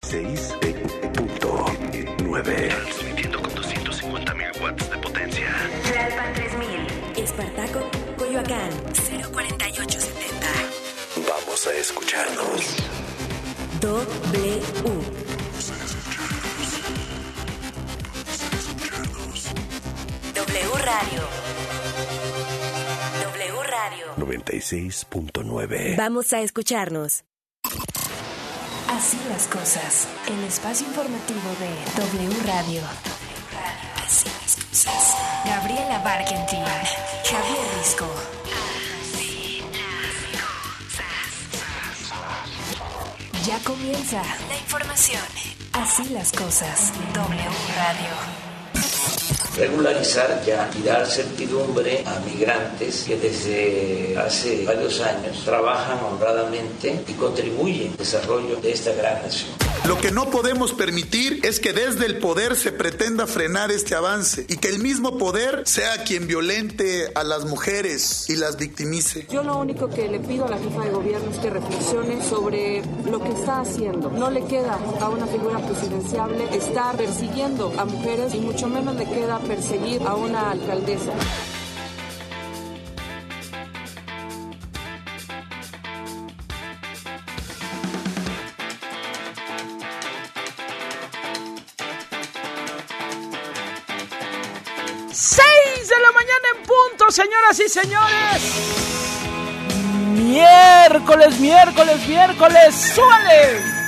96.9. Transmitiendo con 250.000 watts de potencia. Tlalpan 3000. Espartaco, Coyoacán. 04870. Vamos a escucharnos. W. W Radio. W Radio. 96.9. Vamos a escucharnos. Así las cosas. El espacio informativo de W Radio. Así las cosas. Gabriela Barkentin. Javier Risco. Ya comienza la información. Así las cosas. W Radio. Regularizar ya y dar certidumbre a migrantes que desde hace varios años trabajan honradamente y contribuyen al desarrollo de esta gran nación. Lo que no podemos permitir es que desde el poder se pretenda frenar este avance y que el mismo poder sea quien violente a las mujeres y las victimice. Yo lo único que le pido a la jefa de gobierno es que reflexione sobre lo que está haciendo. No le queda a una figura presidenciable estar persiguiendo a mujeres y mucho menos le queda perseguir a una alcaldesa. Señoras y señores, miércoles, ¡súbale!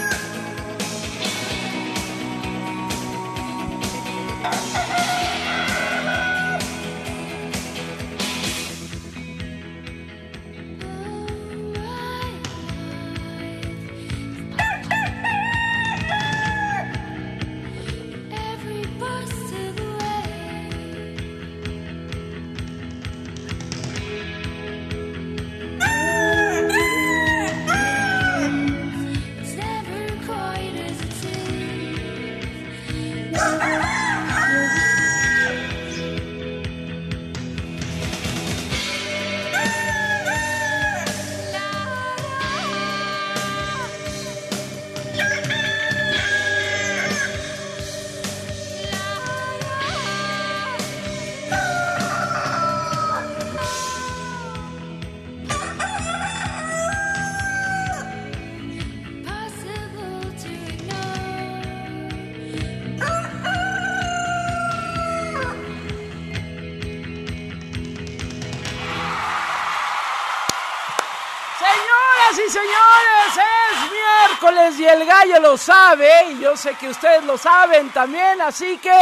Y señores, es miércoles y el gallo lo sabe y yo sé que ustedes lo saben también, así que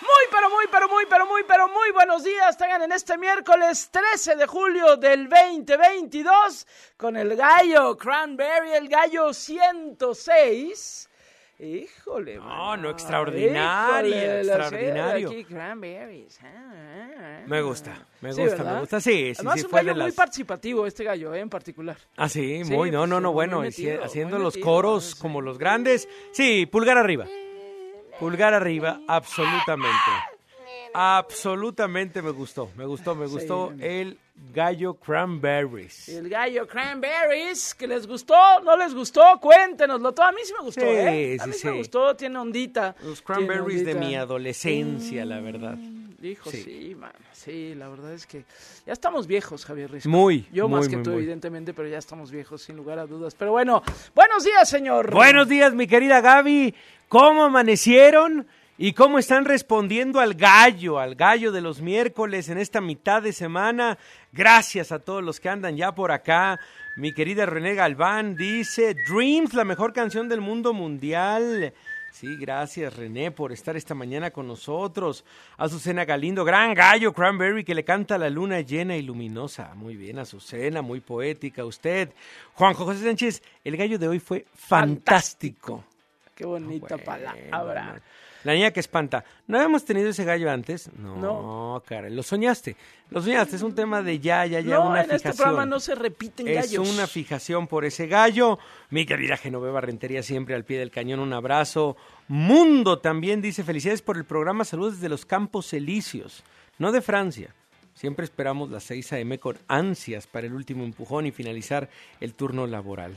muy buenos días tengan en este miércoles 13 de julio del 2022 con el gallo Cranberry, el gallo 106. Híjole, no, extraordinario. Aquí, cranberries. Me gusta, sí. Además, sí, un gallo muy participativo este gallo, en particular. Ah, sí, sí muy, bueno, metido, haciendo muy los metido, coros sí. como los grandes. Sí, pulgar arriba, absolutamente me gustó Sí. el gallo Cranberries. El gallo Cranberries, ¿que les gustó? ¿No les gustó? Cuéntenoslo todo. A mí sí me gustó, Sí, A mí sí. me gustó, tiene ondita. Los Cranberries de mi adolescencia, la verdad. Hijo, Sí. sí, mano. Sí, la verdad es que ya estamos viejos, Javier Risco. Yo muy, más que muy, tú, muy. evidentemente, pero ya estamos viejos, sin lugar a dudas. Pero bueno, buenos días, señor. Buenos días, mi querida Gaby. ¿Cómo amanecieron? ¿Y cómo están respondiendo al gallo de los miércoles en esta mitad de semana? Gracias a todos los que andan ya por acá. Mi querida René Galván dice, Dreams, la mejor canción del mundo mundial. Sí, gracias René por estar esta mañana con nosotros. Azucena Galindo, gran gallo Cranberry que le canta a la luna llena y luminosa. Muy bien, Azucena, muy poética usted. Juanjo José Sánchez, el gallo de hoy fue fantástico. Qué bonita palabra. La niña que espanta. ¿No habíamos tenido ese gallo antes? No. No, caray, lo soñaste. Es un tema de ya, No, una en fijación. este programa no se repiten gallos. Es una fijación por ese gallo. Mi querida Genoveva Rentería, siempre al pie del cañón, un abrazo. Mundo también dice, felicidades por el programa, saludos desde los Campos Elíseos, no de Francia. Siempre esperamos las 6 a.m. con ansias para el último empujón y finalizar el turno laboral.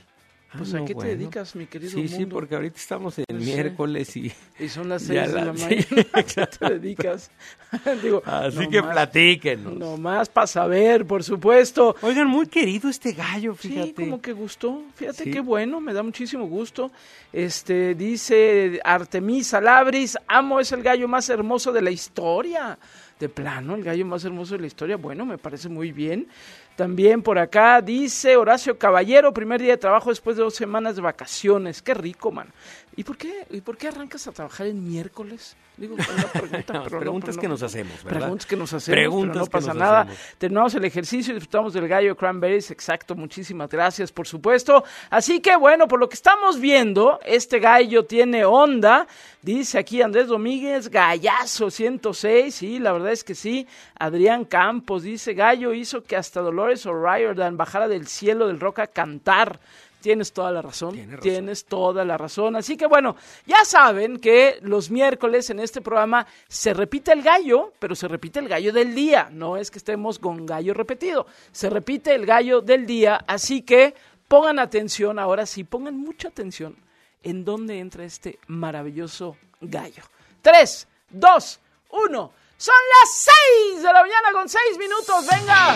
Pues ¿a qué te dedicas, mi querido Sí, mundo? sí, porque ahorita estamos en miércoles y son las 6 de la mañana. Sí, ¿A qué te dedicas? Digo, así que platíquenos. Nomás para saber, por supuesto. Oigan, muy querido este gallo, fíjate. Sí, como que gustó. Fíjate Sí. qué bueno, me da muchísimo gusto. Dice Artemisa Labris, amo, es el gallo más hermoso de la historia. De plano, el gallo más hermoso de la historia. Bueno, me parece muy bien. También por acá dice Horacio Caballero, primer día de trabajo después de 2 semanas de vacaciones. Qué rico, man. ¿Y por qué arrancas a trabajar el miércoles? Digo, una pregunta, pero preguntas que nos hacemos, ¿verdad? Preguntas que nos hacemos, Preguntas pero no que pasa nos nada. hacemos. Terminamos el ejercicio y disfrutamos del gallo Cranberries, exacto, muchísimas gracias, por supuesto. Así que bueno, por lo que estamos viendo, este gallo tiene onda, dice aquí Andrés Domínguez, gallazo 106, sí, la verdad es que sí. Adrián Campos dice, gallo hizo que hasta Dolores O'Riordan bajara del cielo del rock a cantar. Tienes toda la razón, tienes toda la razón. Así que bueno, ya saben que los miércoles en este programa se repite el gallo, pero se repite el gallo del día. No es que estemos con gallo repetido, se repite el gallo del día. Así que pongan atención, ahora sí, pongan mucha atención en dónde entra este maravilloso gallo. 3, 2, 1, son las 6 de la mañana con 6 minutos, venga.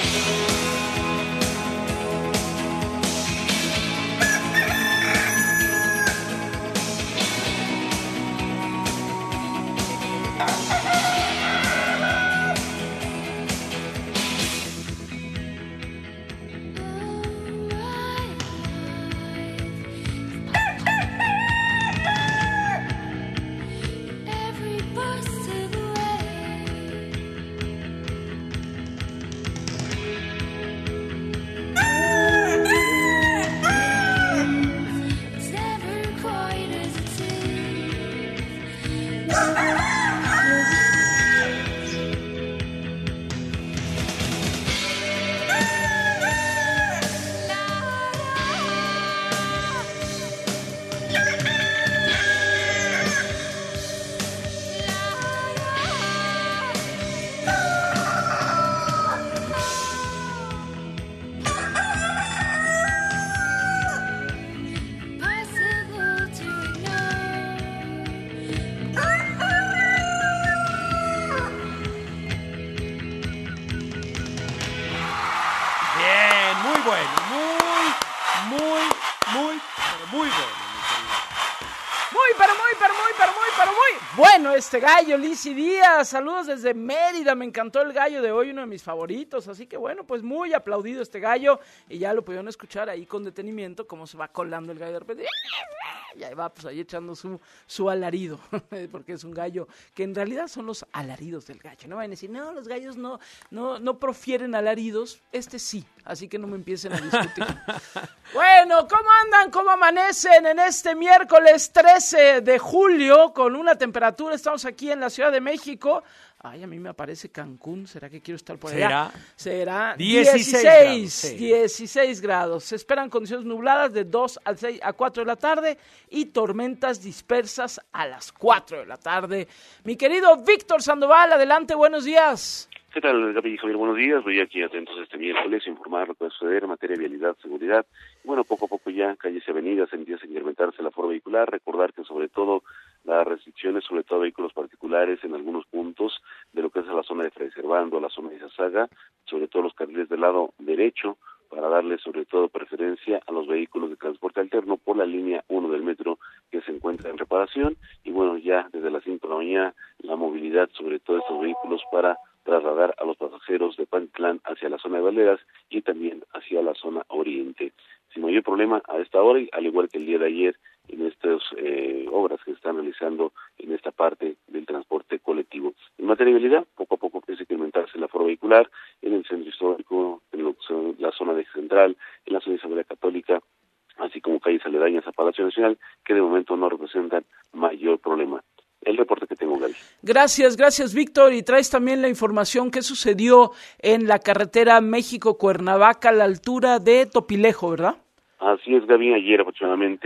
Bueno, este gallo, Lizzy Díaz, saludos desde Mérida, me encantó el gallo de hoy, uno de mis favoritos, así que bueno, pues muy aplaudido este gallo, y ya lo pudieron escuchar ahí con detenimiento, cómo se va colando el gallo de repente, y ahí va pues ahí echando su alarido, porque es un gallo, que en realidad son los alaridos del gallo, no van a decir, no, los gallos no profieren alaridos, este sí, así que no me empiecen a discutir. Bueno, ¿cómo andan? ¿Cómo amanecen en este miércoles 13 de julio con una temperatura? Estamos aquí en la Ciudad de México. Ay, a mí me aparece Cancún. ¿Será que quiero estar por allá? Será 16 grados. Se esperan condiciones nubladas de 2 a 4 de la tarde y tormentas dispersas a las 4 de la tarde. Mi querido Víctor Sandoval, adelante, buenos días. ¿Qué tal, Gaby y Javier? Buenos días. Voy aquí atentos este miércoles a informar lo que va a suceder en materia de vialidad, seguridad. Bueno, poco a poco ya calles y avenidas empieza a incrementarse la forma vehicular. Recordar que sobre todo las restricciones, sobre todo a vehículos particulares en algunos puntos de lo que es la zona de Fray Servando, la zona de Izazaga, sobre todo los carriles del lado derecho, para darle sobre todo preferencia a los vehículos de transporte alterno por la línea 1 del metro que se encuentra en reparación. Y bueno, ya desde las 5 de la mañana la movilidad sobre todo estos vehículos para trasladar a los pasajeros de Pantitlán hacia la zona de Valderas y también hacia la zona oriente. Sin mayor problema a esta hora, y al igual que el día de ayer, en estas obras que se están realizando en esta parte del transporte colectivo. En materia de vialidad, poco a poco empieza a incrementarse la aforo vehicular en el centro histórico, en la zona de Central, en la zona de Isabela Católica, así como calles aledañas a Palacio Nacional, que de momento no representan mayor problema. El reporte que tengo, Gaby. Gracias, Víctor. Y traes también la información que sucedió en la carretera México-Cuernavaca a la altura de Topilejo, ¿verdad? Así es, Gaby. Ayer aproximadamente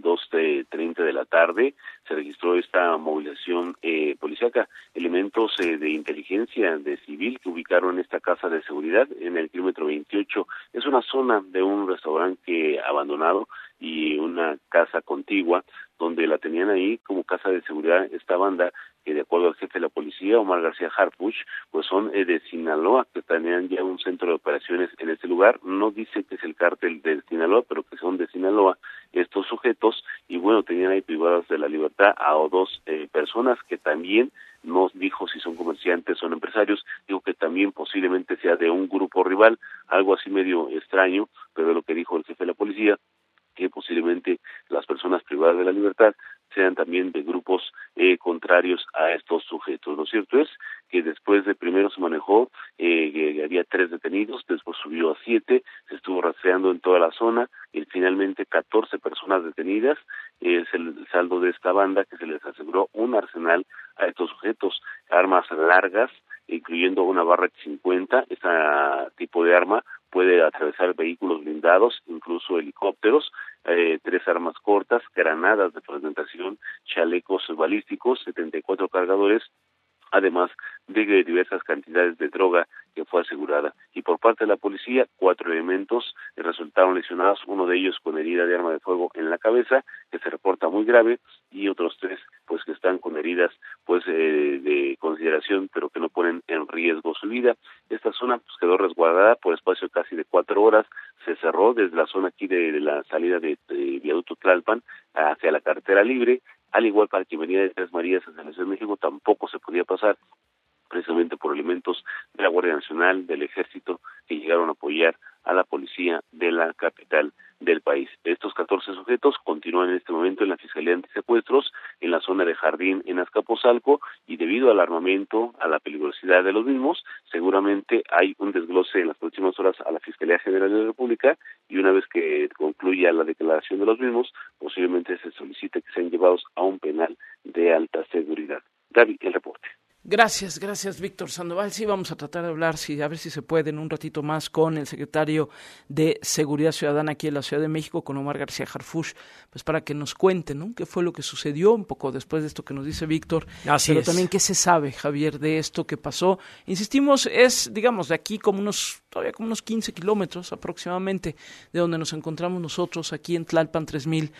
2:30 de la tarde se registró esta movilización policíaca. Elementos de inteligencia de civil que ubicaron esta casa de seguridad en el kilómetro 28. Es una zona de un restaurante abandonado y una casa contigua donde la tenían ahí como casa de seguridad esta banda que, de acuerdo al jefe de la policía, Omar García Harfuch, pues son de Sinaloa, que tenían ya un centro de operaciones en este lugar. No dice que es el cártel de Sinaloa, pero que son de Sinaloa estos sujetos, y bueno, tenían ahí privadas de la libertad a dos personas que también no dijo si son comerciantes o son empresarios, dijo que también posiblemente sea de un grupo rival, algo así medio extraño, pero lo que dijo el jefe de la policía, que posiblemente las personas privadas de la libertad sean también de grupos contrarios a estos sujetos. Lo cierto es que después de primero se manejó que había 3 detenidos, después subió a 7, se estuvo rastreando en toda la zona y finalmente 14 personas detenidas. Es el saldo de esta banda, que se les aseguró un arsenal a estos sujetos, armas largas, incluyendo una barra 50, este tipo de arma puede atravesar vehículos blindados, incluso helicópteros, 3 armas cortas, granadas de fragmentación, chalecos balísticos, 74 cargadores, además de diversas cantidades de droga que fue asegurada. Y por parte de la policía, 4 elementos resultaron lesionados, uno de ellos con herida de arma de fuego en la cabeza, que se reporta muy grave, y otros 3 pues que están con heridas pues de consideración, pero que no ponen en riesgo su vida. Esta zona pues quedó resguardada por espacio casi de 4 horas, se cerró desde la zona aquí de la salida de Viaducto Tlalpan hacia la carretera libre, al igual para quien venía de Tres Marías hacia la Ciudad de México tampoco se podía pasar, precisamente por elementos de la Guardia Nacional, del Ejército, que llegaron a apoyar a la policía de la capital del país. Estos 14 sujetos continúan en este momento en la Fiscalía de Antisecuestros, en la zona de Jardín, en Azcapotzalco, y debido al armamento, a la peligrosidad de los mismos, seguramente hay un desglose en las próximas horas a la Fiscalía General de la República, y una vez que concluya la declaración de los mismos, posiblemente se solicite que sean llevados a un penal de alta seguridad. Gaby, el reporte. Gracias, Víctor Sandoval. Sí, vamos a tratar de hablar, a ver si se puede, en un ratito más con el secretario de Seguridad Ciudadana aquí en la Ciudad de México, con Omar García Harfuch, pues para que nos cuente, ¿no?, qué fue lo que sucedió un poco después de esto que nos dice Víctor. Así pero es. También qué se sabe, Javier, de esto que pasó. Insistimos, es, digamos, de aquí todavía como unos 15 kilómetros aproximadamente de donde nos encontramos nosotros, aquí en Tlalpan 3000,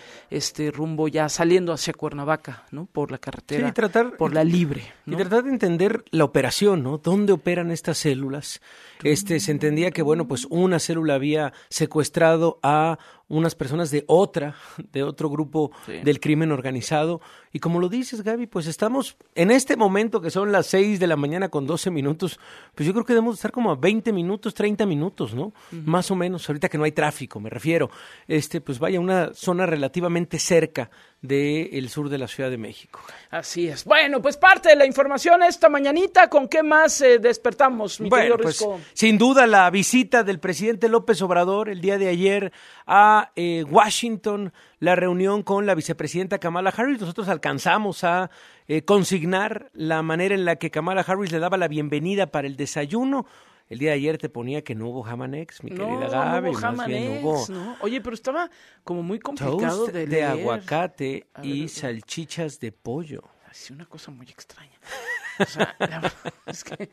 rumbo ya saliendo hacia Cuernavaca, ¿no?, por la carretera, por la libre, ¿no? Y tratar de entender la operación, ¿no? ¿Dónde operan estas células? Se entendía que, bueno, pues una célula había secuestrado a unas personas de otro grupo del crimen organizado. Y como lo dices, Gaby, pues estamos en este momento que son las 6 de la mañana con 12 minutos, pues yo creo que debemos estar como a 20 minutos, 30 minutos, ¿no? Uh-huh. Más o menos, ahorita que no hay tráfico, me refiero. Pues vaya, una zona relativamente cerca del sur de la Ciudad de México. Así es. Bueno, pues parte de la información esta mañanita, ¿con qué más despertamos, mi querido Risco? Pues, sin duda la visita del presidente López Obrador el día de ayer a Washington, la reunión con la vicepresidenta Kamala Harris. Nosotros alcanzamos a consignar la manera en la que Kamala Harris le daba la bienvenida para el desayuno. El día de ayer te ponía que no hubo Hamanex, mi querida Gaby. No hubo Hamanex, ¿no? Oye, pero estaba como muy complicado toast de leer. De aguacate y salchichas de pollo. Sí, una cosa muy extraña. O sea, la verdad es que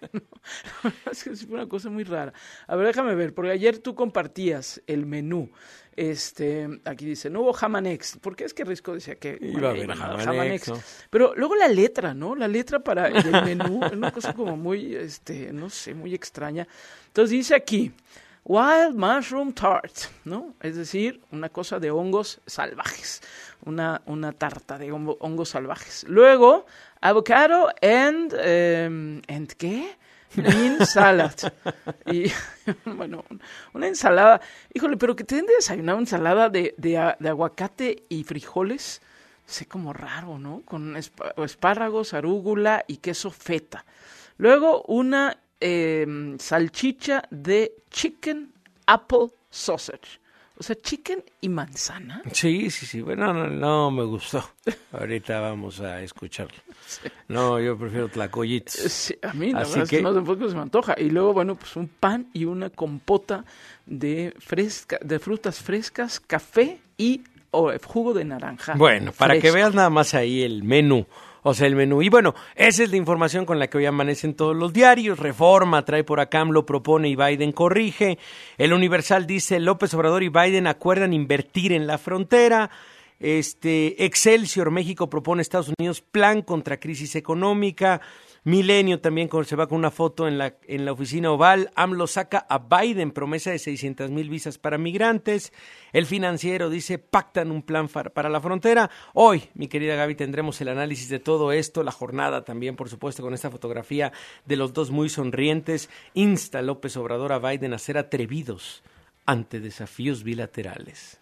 sí fue una cosa muy rara. A ver, déjame ver, porque ayer tú compartías el menú. Aquí dice, no hubo Hamanex. ¿Por qué es que Risco decía que iba a haber Hamanex, ¿no? Pero luego la letra, ¿no? La letra para el menú es una cosa como muy, no sé, muy extraña. Entonces dice aquí, Wild Mushroom Tart, ¿no? Es decir, una cosa de hongos salvajes. Una tarta de hongos salvajes. Luego, avocado and ¿qué? Bean salad. Y, bueno, una ensalada. Híjole, pero que te den de desayunar una ensalada de aguacate y frijoles, sé como raro, ¿no? Con espárragos, arúgula y queso feta. Luego, una salchicha de chicken apple sausage. O sea, chicken y manzana. Sí. Bueno, no me gustó. Ahorita vamos a escucharlo. Sí. No, yo prefiero tlacoyitos. Sí, a mí la verdad es que no tampoco se me antoja. Y luego, bueno, pues un pan y una compota de frutas frescas, café y jugo de naranja. Bueno, para fresco. Que veas nada más ahí el menú. O sea, el menú. Y bueno, esa es la información con la que hoy amanecen todos los diarios. Reforma trae por acá, AMLO propone y Biden corrige. El Universal dice, López Obrador y Biden acuerdan invertir en la frontera. Excelsior, México propone a Estados Unidos plan contra crisis económica. Milenio también se va con una foto en la oficina oval. AMLO saca a Biden promesa de 600,000 visas para migrantes. El Financiero dice pactan un plan para la frontera. Hoy, mi querida Gaby, tendremos el análisis de todo esto, la jornada también, por supuesto, con esta fotografía de los dos muy sonrientes. Insta López Obrador a Biden a ser atrevidos ante desafíos bilaterales.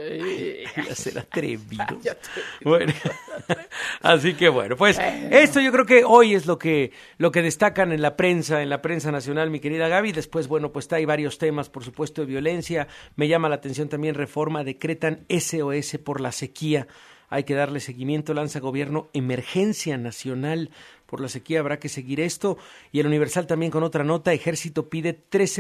A ser atrevidos. Bueno, así que bueno, pues esto yo creo que hoy es lo que destacan en la prensa nacional, mi querida Gaby. Después, bueno, pues hay varios temas, por supuesto, de violencia. Me llama la atención también Reforma, decretan SOS por la sequía. Hay que darle seguimiento, lanza gobierno emergencia nacional por la sequía, habrá que seguir esto. Y el Universal también con otra nota, Ejército pide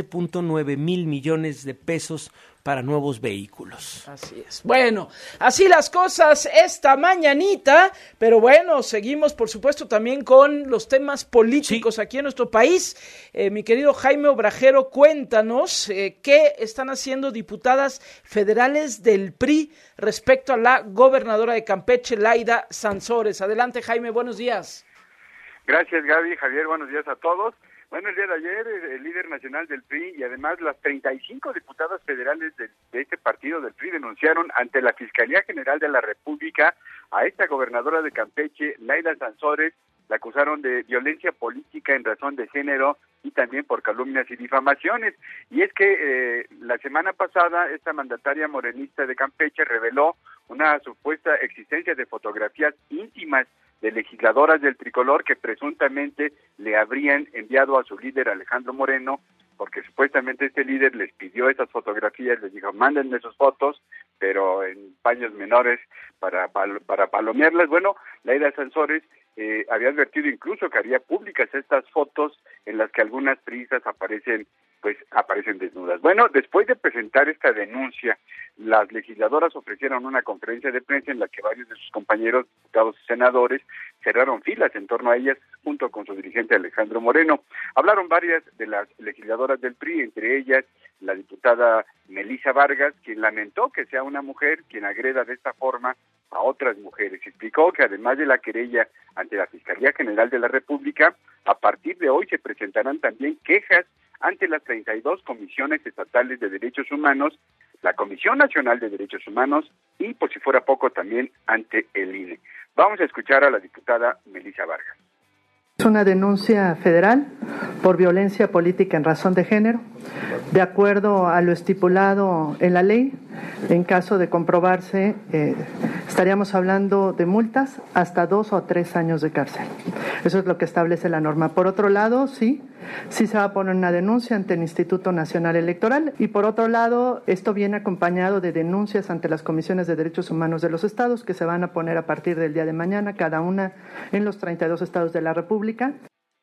13.9 mil millones de pesos para nuevos vehículos. Así es. Bueno, así las cosas esta mañanita, pero bueno, seguimos por supuesto también con los temas políticos aquí en nuestro país. Mi querido Jaime Obrajero, cuéntanos qué están haciendo diputadas federales del PRI respecto a la gobernadora de Campeche, Laida Sansores. Adelante, Jaime, buenos días. Gracias, Gaby, Javier, buenos días a todos. Bueno, el día de ayer el líder nacional del PRI y además las 35 diputadas federales de este partido del PRI denunciaron ante la Fiscalía General de la República a esta gobernadora de Campeche, Laida Sansores. La acusaron de violencia política en razón de género y también por calumnias y difamaciones. Y es que la semana pasada esta mandataria morenista de Campeche reveló una supuesta existencia de fotografías íntimas de legisladoras del tricolor que presuntamente le habrían enviado a su líder Alejandro Moreno, porque supuestamente este líder les pidió esas fotografías, les dijo, mándenme sus fotos, pero en paños menores para palomearlas. Bueno, Laida Sansores había advertido incluso que haría públicas estas fotos en las que algunas priistas aparecen desnudas. Bueno, después de presentar esta denuncia, las legisladoras ofrecieron una conferencia de prensa en la que varios de sus compañeros diputados y senadores cerraron filas en torno a ellas junto con su dirigente Alejandro Moreno. Hablaron varias de las legisladoras del PRI, entre ellas la diputada Melissa Vargas, quien lamentó que sea una mujer quien agreda de esta forma a otras mujeres. Explicó que además de la querella ante la Fiscalía General de la República, a partir de hoy se presentarán también quejas ante las 32 comisiones estatales de derechos humanos, la Comisión Nacional de Derechos Humanos y, por si fuera poco, también ante el INE. Vamos a escuchar a la diputada Melissa Vargas. Es una denuncia federal por violencia política en razón de género, de acuerdo a lo estipulado en la ley. En caso de comprobarse, estaríamos hablando de multas hasta 2 o 3 años de cárcel. Eso es lo que establece la norma. Por otro lado, sí se va a poner una denuncia ante el Instituto Nacional Electoral y por otro lado, esto viene acompañado de denuncias ante las comisiones de derechos humanos de los estados que se van a poner a partir del día de mañana, cada una en los 32 estados de la República.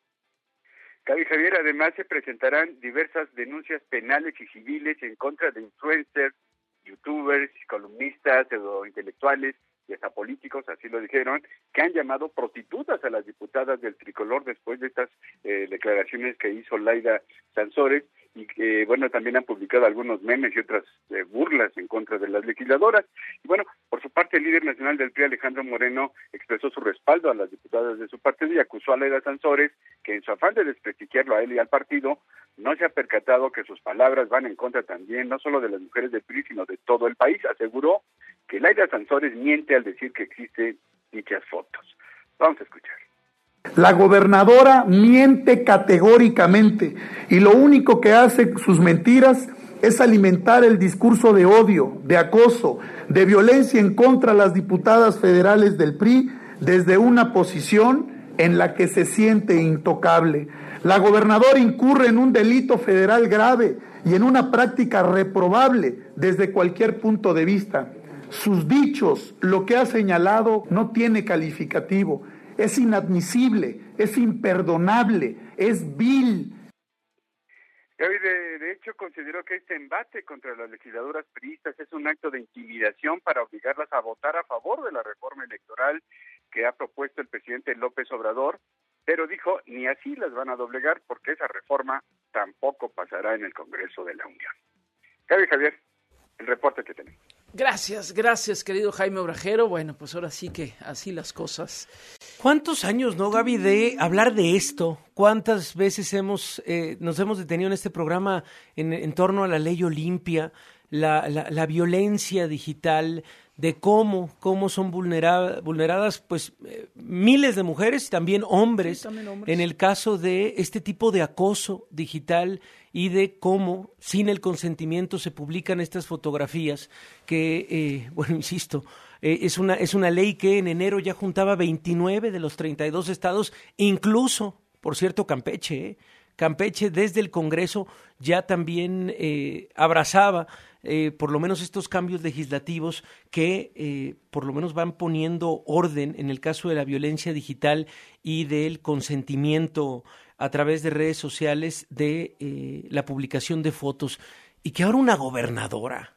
Gaby, Javier, además se presentarán diversas denuncias penales y civiles en contra de influencers, youtubers, columnistas, pseudointelectuales y hasta políticos, así lo dijeron, que han llamado prostitutas a las diputadas del tricolor después de estas declaraciones que hizo Laida Sansores y que, bueno, también han publicado algunos memes y otras burlas en contra de las legisladoras. Y bueno, por su parte, el líder nacional del PRI, Alejandro Moreno, expresó su respaldo a las diputadas de su partido y acusó a Laida Sansores que en su afán de desprestigiarlo a él y al partido, no se ha percatado que sus palabras van en contra también, no solo de las mujeres del PRI, sino de todo el país. Aseguró que Laida Sansores miente al decir que existen dichas fotos. Vamos a escuchar. La gobernadora miente categóricamente y lo único que hace sus mentiras es alimentar el discurso de odio, de acoso, de violencia en contra de las diputadas federales del PRI desde una posición en la que se siente intocable. La gobernadora incurre en un delito federal grave y en una práctica reprobable desde cualquier punto de vista. Sus dichos, lo que ha señalado, no tiene calificativo. Es inadmisible, es imperdonable, es vil. Gaby, de hecho, considero que este embate contra las legisladoras priistas es un acto de intimidación para obligarlas a votar a favor de la reforma electoral que ha propuesto el presidente López Obrador, pero dijo, ni así las van a doblegar porque esa reforma tampoco pasará en el Congreso de la Unión. Gaby, Javier, el reporte que tenemos. Gracias, querido Jaime Obrajero. Bueno, pues ahora sí que así las cosas. ¿Cuántos años, no, Gaby, de hablar de esto? ¿Cuántas veces nos hemos detenido en este programa en torno a la ley Olimpia, la violencia digital, de cómo son vulneradas pues miles de mujeres y también hombres, sí, también hombres, en el caso de este tipo de acoso digital y de cómo sin el consentimiento se publican estas fotografías que, bueno, insisto, es una ley que en enero ya juntaba 29 de los 32 estados, incluso, por cierto, Campeche desde el Congreso ya también abrazaba por lo menos estos cambios legislativos que por lo menos van poniendo orden en el caso de la violencia digital y del consentimiento a través de redes sociales de la publicación de fotos, y que ahora una gobernadora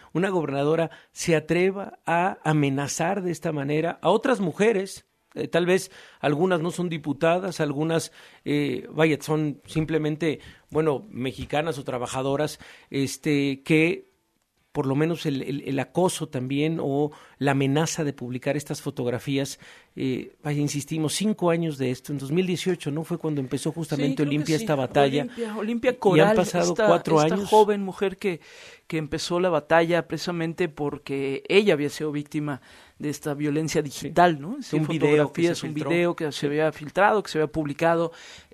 se atreva a amenazar de esta manera a otras mujeres. Tal vez algunas no son diputadas, algunas, son simplemente, mexicanas o trabajadoras, que por lo menos el acoso también o la amenaza de publicar estas fotografías, insistimos, 5 años de esto, en 2018, ¿no? Fue cuando empezó justamente Olimpia, esta batalla. Olimpia Coral, y han pasado 4 años. Esta joven mujer que empezó la batalla precisamente porque ella había sido víctima de esta violencia digital, ¿no? Un video que se había filtrado, que se había publicado,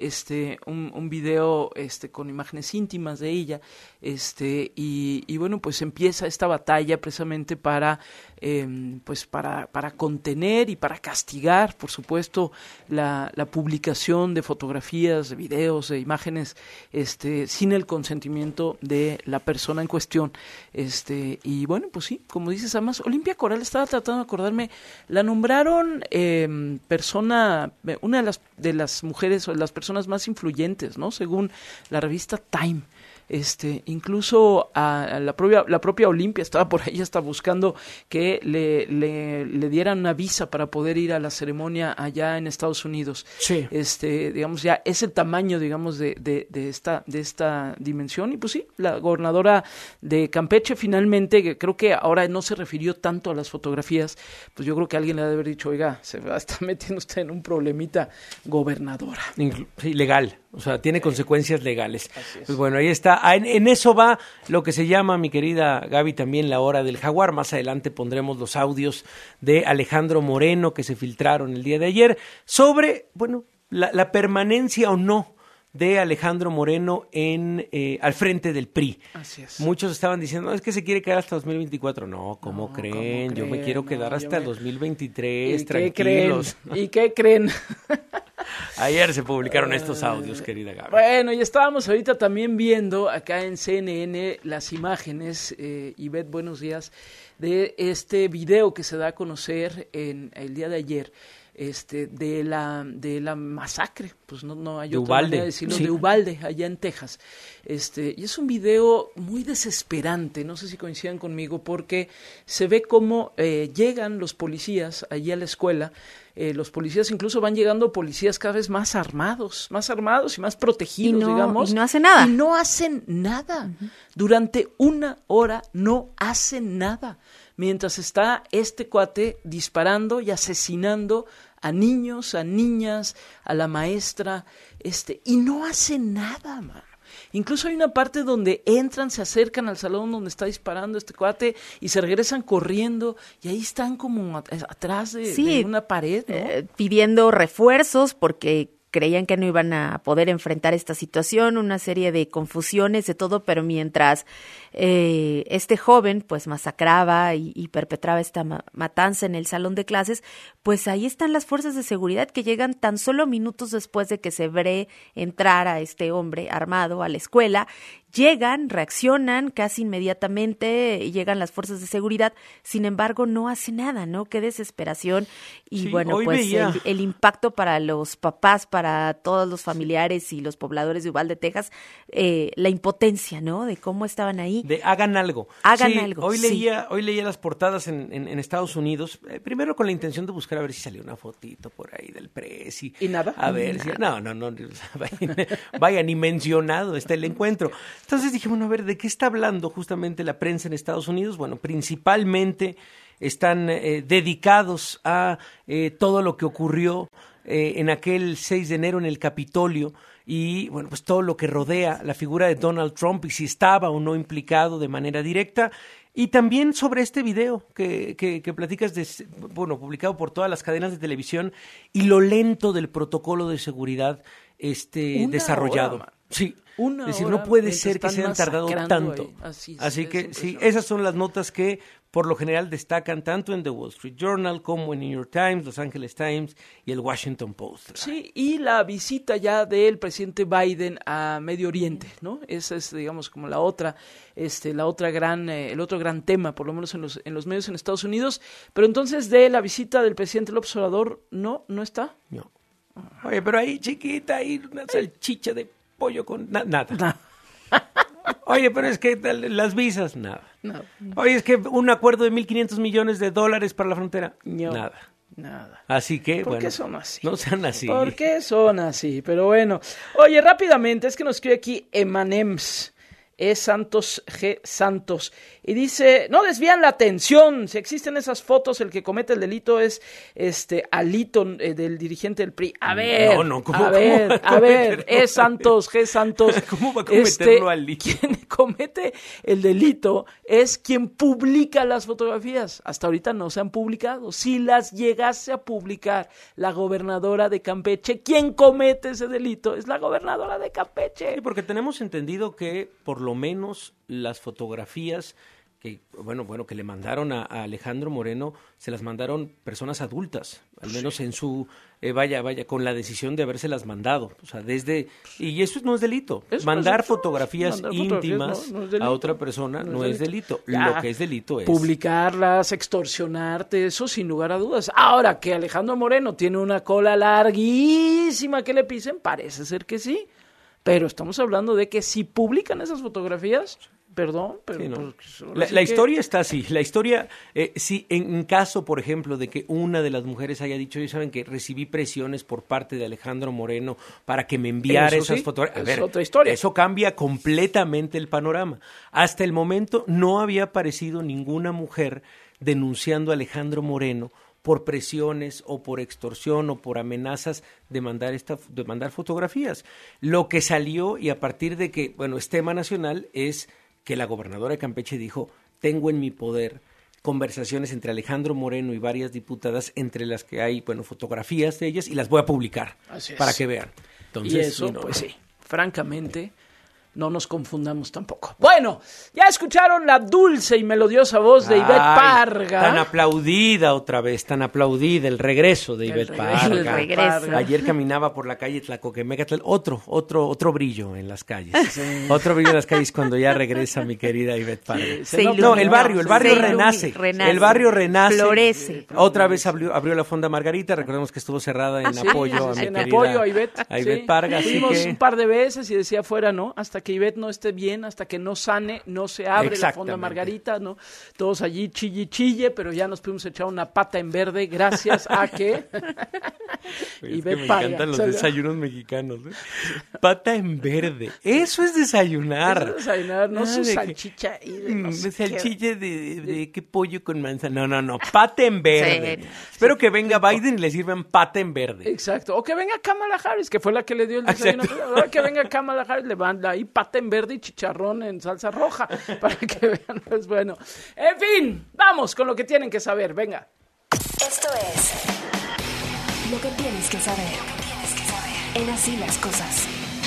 un video con imágenes íntimas de ella, y bueno, pues empieza esta batalla precisamente para contener y para castigar, por supuesto, la publicación de fotografías, de videos, de imágenes, sin el consentimiento de la persona en cuestión, y bueno, pues sí, como dices, además, Olimpia Coral, estaba tratando de acordarme, la nombraron una de las mujeres o de las personas más influyentes, ¿no? Según la revista Time. Incluso a la propia Olimpia estaba por ahí hasta buscando que le dieran una visa para poder ir a la ceremonia allá en Estados Unidos. Sí. Digamos, ya es el tamaño, digamos, de esta dimensión. Y pues sí, la gobernadora de Campeche finalmente, que creo que ahora no se refirió tanto a las fotografías, pues yo creo que alguien le ha de haber dicho, oiga, se va a estar metiendo usted en un problemita, gobernadora. Sí, legal. O sea, tiene consecuencias legales. Así es. Pues bueno, ahí está. En eso va lo que se llama, mi querida Gaby, también la hora del jaguar. Más adelante pondremos los audios de Alejandro Moreno que se filtraron el día de ayer sobre, la permanencia o no de Alejandro Moreno al frente del PRI. Así es. Muchos estaban diciendo, es que se quiere quedar hasta 2024. No, ¿cómo creen? Yo me quiero quedar hasta el 2023, tranquilos. ¿Y qué creen? Ayer se publicaron estos audios, querida Gaby. Bueno, y estábamos ahorita también viendo acá en CNN las imágenes, Ivette, buenos días, de este video que se da a conocer el día de ayer, de la masacre, pues no hay otra manera de decirlo, sí, de Uvalde, allá en Texas. Y es un video muy desesperante, no sé si coincidan conmigo, porque se ve cómo llegan los policías allí a la escuela. Los policías, incluso van llegando policías cada vez más armados y más protegidos, digamos. Y no hacen nada. Y no hacen nada. Uh-huh. Durante 1 hora no hacen nada. Mientras está este cuate disparando y asesinando a niños, a niñas, a la maestra, y no hacen nada, mano. Incluso hay una parte donde entran, se acercan al salón donde está disparando este cuate y se regresan corriendo y ahí están como atrás de una pared, ¿no? Pidiendo refuerzos porque creían que no iban a poder enfrentar esta situación, una serie de confusiones, de todo, pero mientras este joven pues masacraba y perpetraba esta matanza en el salón de clases, pues ahí están las fuerzas de seguridad que llegan tan solo minutos después de que se ve entrar a este hombre armado a la escuela llegan, reaccionan casi inmediatamente, llegan las fuerzas de seguridad, sin embargo no hace nada, ¿no? Qué desesperación y Sí, bueno, hoy pues veía. el impacto para los papás, para todos los familiares y los pobladores de Uvalde, Texas, la impotencia, ¿no? De cómo estaban ahí. De hagan algo. Hagan Sí, algo, Hoy sí. leía las portadas en Estados Unidos, primero con la intención de buscar a ver si salió una fotito por ahí del Prezi. ¿Y nada? A ver si... No, vaya, ni mencionado está el encuentro. Entonces dije, bueno, a ver, ¿de qué está hablando justamente la prensa en Estados Unidos? Bueno, principalmente están dedicados a todo lo que ocurrió en aquel 6 de enero en el Capitolio y, bueno, pues todo lo que rodea la figura de Donald Trump y si estaba o no implicado de manera directa. Y también sobre este video que platicas, publicado por todas las cadenas de televisión y lo lento del protocolo de seguridad desarrollado. Hora, sí, Una es decir, hora no puede mientras ser que se están hayan tardado masacrando tanto. ahí. Así que es sí, esas son las notas que por lo general destacan tanto en The Wall Street Journal como en New York Times, Los Angeles Times y el Washington Post. Sí, y la visita ya del presidente Biden a Medio Oriente, ¿no? Esa es, digamos, como la otra gran, el otro gran tema, por lo menos en los medios en Estados Unidos. Pero entonces de la visita del presidente López Obrador, no está. No. Oye, pero ahí chiquita, ahí una salchicha de pollo con nada. Oye, pero es que las visas, nada. No. Oye, es que un acuerdo de $1,500 millones para la frontera, No. nada. Así que, ¿Por bueno, qué son así? no sean así. ¿Por qué son así? Pero bueno. Oye, rápidamente, es que nos escribe aquí Emanems. Santos G. Santos. Y dice, no desvían la atención. Si existen esas fotos, el que comete el delito es Alito, del dirigente del PRI. A ver, es Santos G. Santos. ¿Cómo va a cometerlo Alito? Quien comete el delito es quien publica las fotografías. Hasta ahorita no se han publicado. Si las llegase a publicar la gobernadora de Campeche, quien comete ese delito es la gobernadora de Campeche. Sí, porque tenemos entendido que por lo menos las fotografías que le mandaron a Alejandro Moreno, se las mandaron personas adultas, al menos en su, con la decisión de habérselas mandado, o sea, y eso no es delito, mandar fotografías íntimas no es delito. a otra persona no es delito, Ya, lo que es delito es publicarlas, extorsionarte, eso sin lugar a dudas. Ahora que Alejandro Moreno tiene una cola larguísima que le pisen, parece ser que sí, pero estamos hablando de que si publican esas fotografías... Perdón, pero... Sí, no. Pues, la historia está así. La historia, sí, en caso, por ejemplo, de que una de las mujeres haya dicho, ya saben que recibí presiones por parte de Alejandro Moreno para que me enviara esas fotografías. A ver, otra historia. Eso cambia completamente el panorama. Hasta el momento no había aparecido ninguna mujer denunciando a Alejandro Moreno por presiones o por extorsión o por amenazas de mandar fotografías. Lo que salió, y a partir de que, es tema nacional, es que la gobernadora de Campeche dijo, tengo en mi poder conversaciones entre Alejandro Moreno y varias diputadas, entre las que hay, fotografías de ellas, y las voy a publicar para que vean. Entonces, y eso, sí, francamente... No nos confundamos tampoco. Bueno, ya escucharon la dulce y melodiosa voz de Ivette Parga. Tan aplaudida otra vez, tan aplaudida, el regreso de Ivette Parga. Ayer caminaba por la calle Tlacoquemeca, otro brillo en las calles. Sí. Otro brillo en las calles cuando ya regresa mi querida Ivette Parga. El barrio renace. El barrio renace. Florece. Otra vez abrió la Fonda Margarita, recordemos que estuvo cerrada en apoyo a mi querida apoyo a Ivette Parga. Fuimos un par de veces y decía afuera, ¿no? Hasta que Ivette no esté bien, hasta que no sane, no se abre la Fonda Margarita, ¿no? Todos allí chille, pero ya nos pudimos echar una pata en verde gracias a que Ivette Parga. Me encantan los desayunos mexicanos, ¿eh? Pata en verde, eso es desayunar. Eso es desayunar, no su salchicha y de salchicha de qué pollo con manzana. No, pata en verde. Espero que venga Biden y le sirvan pata en verde. Exacto, o que venga Kamala Harris, que fue la que le dio el desayuno. Ahora que venga Kamala Harris, le van ahí pata en verde y chicharrón en salsa roja, para que vean, pues bueno. En fin, vamos con lo que tienen que saber, venga. Esto es lo que tienes que saber. En Así las Cosas.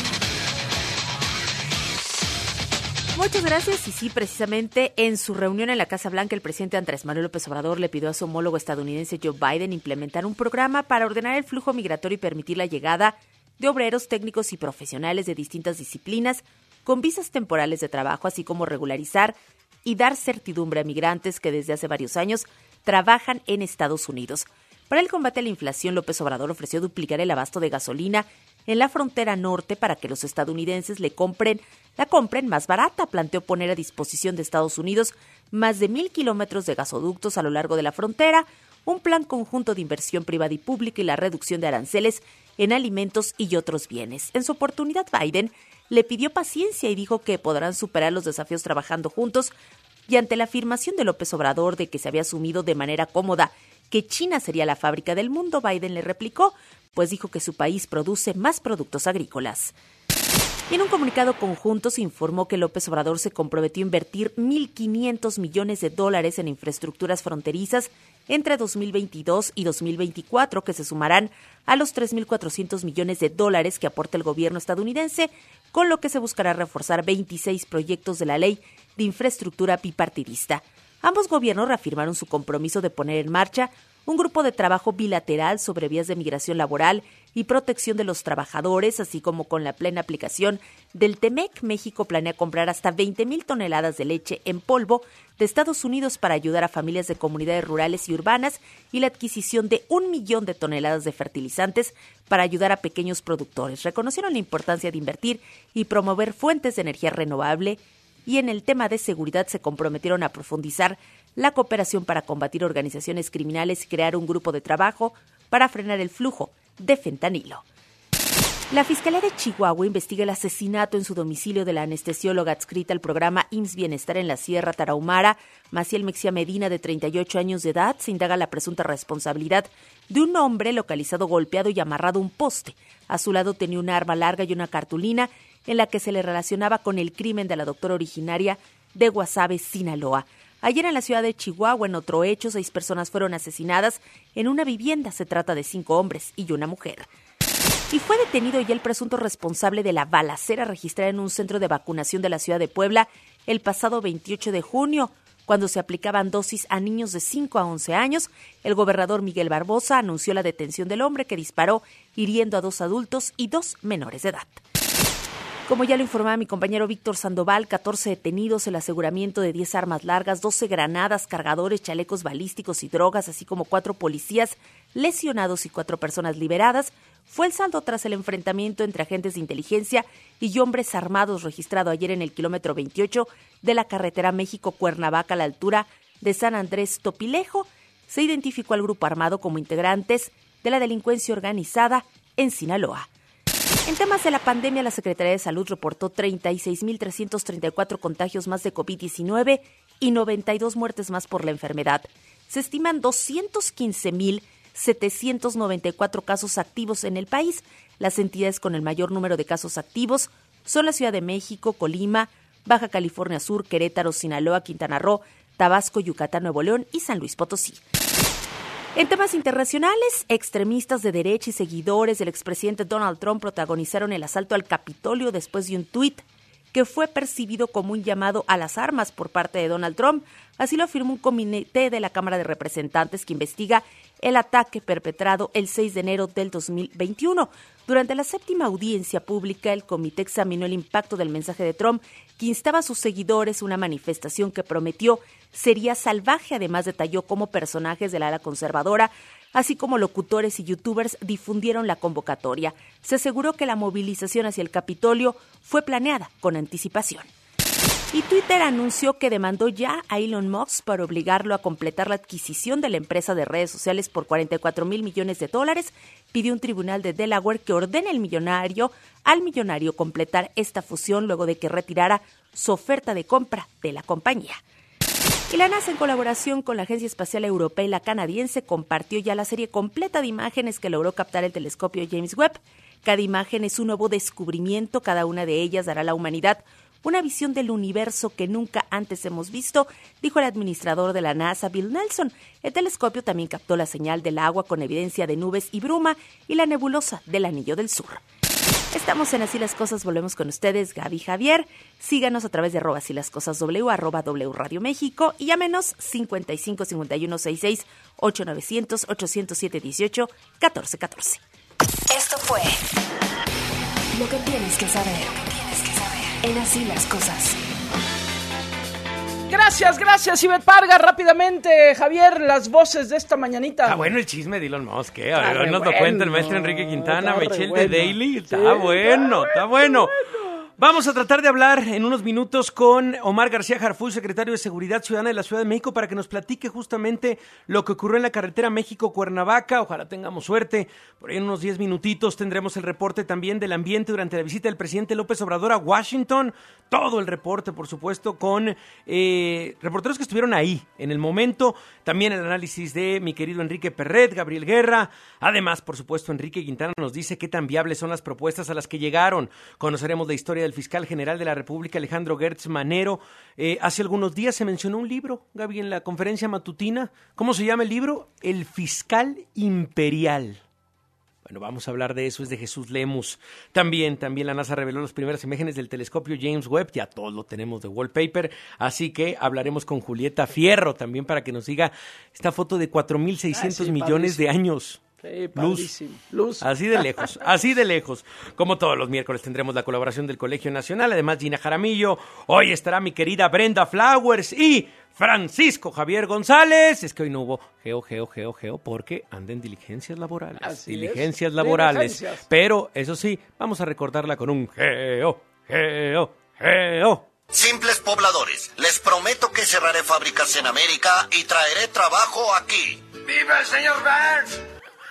Muchas gracias. Y sí, precisamente en su reunión en la Casa Blanca, el presidente Andrés Manuel López Obrador le pidió a su homólogo estadounidense Joe Biden implementar un programa para ordenar el flujo migratorio y permitir la llegada de obreros, técnicos y profesionales de distintas disciplinas con visas temporales de trabajo, así como regularizar y dar certidumbre a migrantes que desde hace varios años trabajan en Estados Unidos. Para el combate a la inflación, López Obrador ofreció duplicar el abasto de gasolina en la frontera norte para que los estadounidenses la compren más barata. Planteó poner a disposición de Estados Unidos más de 1,000 kilómetros de gasoductos a lo largo de la frontera, un plan conjunto de inversión privada y pública y la reducción de aranceles en alimentos y otros bienes. En su oportunidad, Biden le pidió paciencia y dijo que podrán superar los desafíos trabajando juntos, y ante la afirmación de López Obrador de que se había asumido de manera cómoda que China sería la fábrica del mundo, Biden le replicó, pues dijo que su país produce más productos agrícolas. Y en un comunicado conjunto se informó que López Obrador se comprometió a invertir $1,500 millones en infraestructuras fronterizas entre 2022 y 2024, que se sumarán a los $3,400 millones que aporta el gobierno estadounidense, con lo que se buscará reforzar 26 proyectos de la ley de infraestructura bipartidista. Ambos gobiernos reafirmaron su compromiso de poner en marcha un grupo de trabajo bilateral sobre vías de migración laboral y protección de los trabajadores, así como con la plena aplicación del TEMEC. México planea comprar hasta 20,000 toneladas de leche en polvo de Estados Unidos para ayudar a familias de comunidades rurales y urbanas y la adquisición de 1 millón de toneladas de fertilizantes para ayudar a pequeños productores. Reconocieron la importancia de invertir y promover fuentes de energía renovable, y en el tema de seguridad se comprometieron a profundizar la cooperación para combatir organizaciones criminales y crear un grupo de trabajo para frenar el flujo de fentanilo. La Fiscalía de Chihuahua investiga el asesinato en su domicilio de la anestesióloga adscrita al programa IMSS Bienestar en la Sierra Tarahumara, Maciel Mexía Medina, de 38 años de edad. Se indaga la presunta responsabilidad de un hombre localizado golpeado y amarrado a un poste. A su lado tenía un arma larga y una cartulina en la que se le relacionaba con el crimen de la doctora originaria de Guasave, Sinaloa. Ayer en la ciudad de Chihuahua, en otro hecho, 6 personas fueron asesinadas en una vivienda. Se trata de 5 hombres y una mujer. Y fue detenido ya el presunto responsable de la balacera registrada en un centro de vacunación de la ciudad de Puebla el pasado 28 de junio, cuando se aplicaban dosis a niños de 5 a 11 años. El gobernador Miguel Barbosa anunció la detención del hombre que disparó, hiriendo a 2 adultos y 2 menores de edad. Como ya lo informaba mi compañero Víctor Sandoval, 14 detenidos, el aseguramiento de 10 armas largas, 12 granadas, cargadores, chalecos balísticos y drogas, así como 4 policías lesionados y 4 personas liberadas, fue el saldo tras el enfrentamiento entre agentes de inteligencia y hombres armados registrado ayer en el kilómetro 28 de la carretera México-Cuernavaca a la altura de San Andrés Topilejo. Se identificó al grupo armado como integrantes de la delincuencia organizada en Sinaloa. En temas de la pandemia, la Secretaría de Salud reportó 36,334 contagios más de COVID-19 y 92 muertes más por la enfermedad. Se estiman 215,794 casos activos en el país. Las entidades con el mayor número de casos activos son la Ciudad de México, Colima, Baja California Sur, Querétaro, Sinaloa, Quintana Roo, Tabasco, Yucatán, Nuevo León y San Luis Potosí. En temas internacionales, extremistas de derecha y seguidores del expresidente Donald Trump protagonizaron el asalto al Capitolio después de un tuit que fue percibido como un llamado a las armas por parte de Donald Trump. Así lo afirmó un comité de la Cámara de Representantes que investiga el ataque perpetrado el 6 de enero del 2021. Durante la 7ª audiencia pública, el comité examinó el impacto del mensaje de Trump, que instaba a sus seguidores una manifestación que prometió sería salvaje. Además, detalló cómo personajes del ala conservadora, así como locutores y youtubers, difundieron la convocatoria. Se aseguró que la movilización hacia el Capitolio fue planeada con anticipación. Y Twitter anunció que demandó ya a Elon Musk para obligarlo a completar la adquisición de la empresa de redes sociales por $44,000 millones. Pidió un tribunal de Delaware que ordene al millonario completar esta fusión luego de que retirara su oferta de compra de la compañía. Y la NASA, en colaboración con la Agencia Espacial Europea y la canadiense, compartió ya la serie completa de imágenes que logró captar el telescopio James Webb. Cada imagen es un nuevo descubrimiento, cada una de ellas dará a la humanidad una visión del universo que nunca antes hemos visto, dijo el administrador de la NASA, Bill Nelson. El telescopio también captó la señal del agua con evidencia de nubes y bruma y la nebulosa del Anillo del Sur. Estamos en Así las Cosas, volvemos con ustedes, Gaby Javier. Síganos a través de @asílascosasw, @W Radio México y llámenos 55 51 66 8900 807 18 14 14. Esto fue Lo que tienes que saber. en Así las Cosas. Gracias, Ivette Parga. Rápidamente, Javier, las voces de esta mañanita. Está bueno el chisme de Elon Musk, ¿eh? A ver, nos lo cuenta el maestro Enrique Quintana, Michelle de Daily. Está bueno. Vamos a tratar de hablar en unos minutos con Omar García Harfuch, secretario de Seguridad Ciudadana de la Ciudad de México, para que nos platique justamente lo que ocurrió en la carretera México-Cuernavaca. Ojalá tengamos suerte. Por ahí en unos 10 minutitos tendremos el reporte también del ambiente durante la visita del presidente López Obrador a Washington. Todo el reporte, por supuesto, con reporteros que estuvieron ahí en el momento. También el análisis de mi querido Enrique Perret, Gabriel Guerra. Además, por supuesto, Enrique Quintana nos dice qué tan viables son las propuestas a las que llegaron. Conoceremos la historia del fiscal general de la República, Alejandro Gertz Manero. Hace algunos días se mencionó un libro, Gaby, en la conferencia matutina. ¿Cómo se llama el libro? El fiscal imperial. Bueno, vamos a hablar de eso, es de Jesús Lemus. También la NASA reveló las primeras imágenes del telescopio James Webb, ya todos lo tenemos de wallpaper, así que hablaremos con Julieta Fierro también para que nos diga esta foto de 4,600 millones de años. Sí, Luz. Así de lejos. Como todos los miércoles tendremos la colaboración del Colegio Nacional, además Gina Jaramillo. Hoy estará mi querida Brenda Flowers y Francisco Javier González. Es que hoy no hubo geo, porque anda en diligencias laborales. Diligencias laborales. Pero, eso sí, vamos a recordarla con un geo. Simples pobladores, les prometo que cerraré fábricas en América y traeré trabajo aquí. ¡Viva el señor Burns!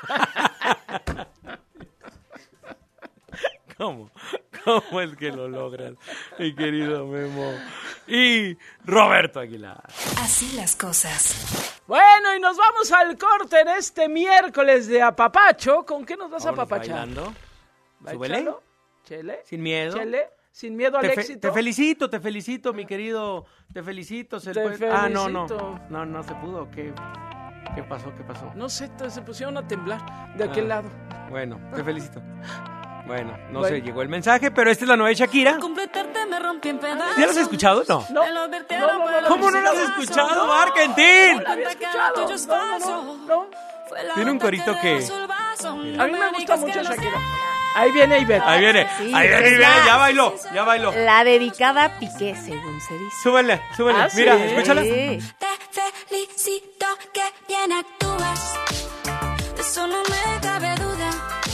¿Cómo es que lo logran, mi querido Memo? Y Roberto Aguilar. Así las cosas. Bueno, y nos vamos al corte en este miércoles de apapacho. ¿Con qué nos vas a apapachar? Bailando. ¿Súbele? ¿Chele? Sin miedo. ¿Chele? Sin miedo al éxito. Te felicito, mi querido. Te felicito. No se pudo. ¿Qué pasó? No sé, se pusieron a temblar de aquel lado. Bueno, te felicito. Bueno, no sé, llegó el mensaje, pero esta es la nueva de Shakira. ¿Ya lo has escuchado? No. ¿Cómo no lo has escuchado, Argentín? No la había escuchado. No. Tiene un corito que... A mí me gusta mucho Shakira. Ahí viene Ivette. Ahí viene. Ya bailó. La dedicada a Piqué, según se dice. Súbele. Mira, sí. escúchala. Te felicito, que bien actúas. De eso no me cabe duda.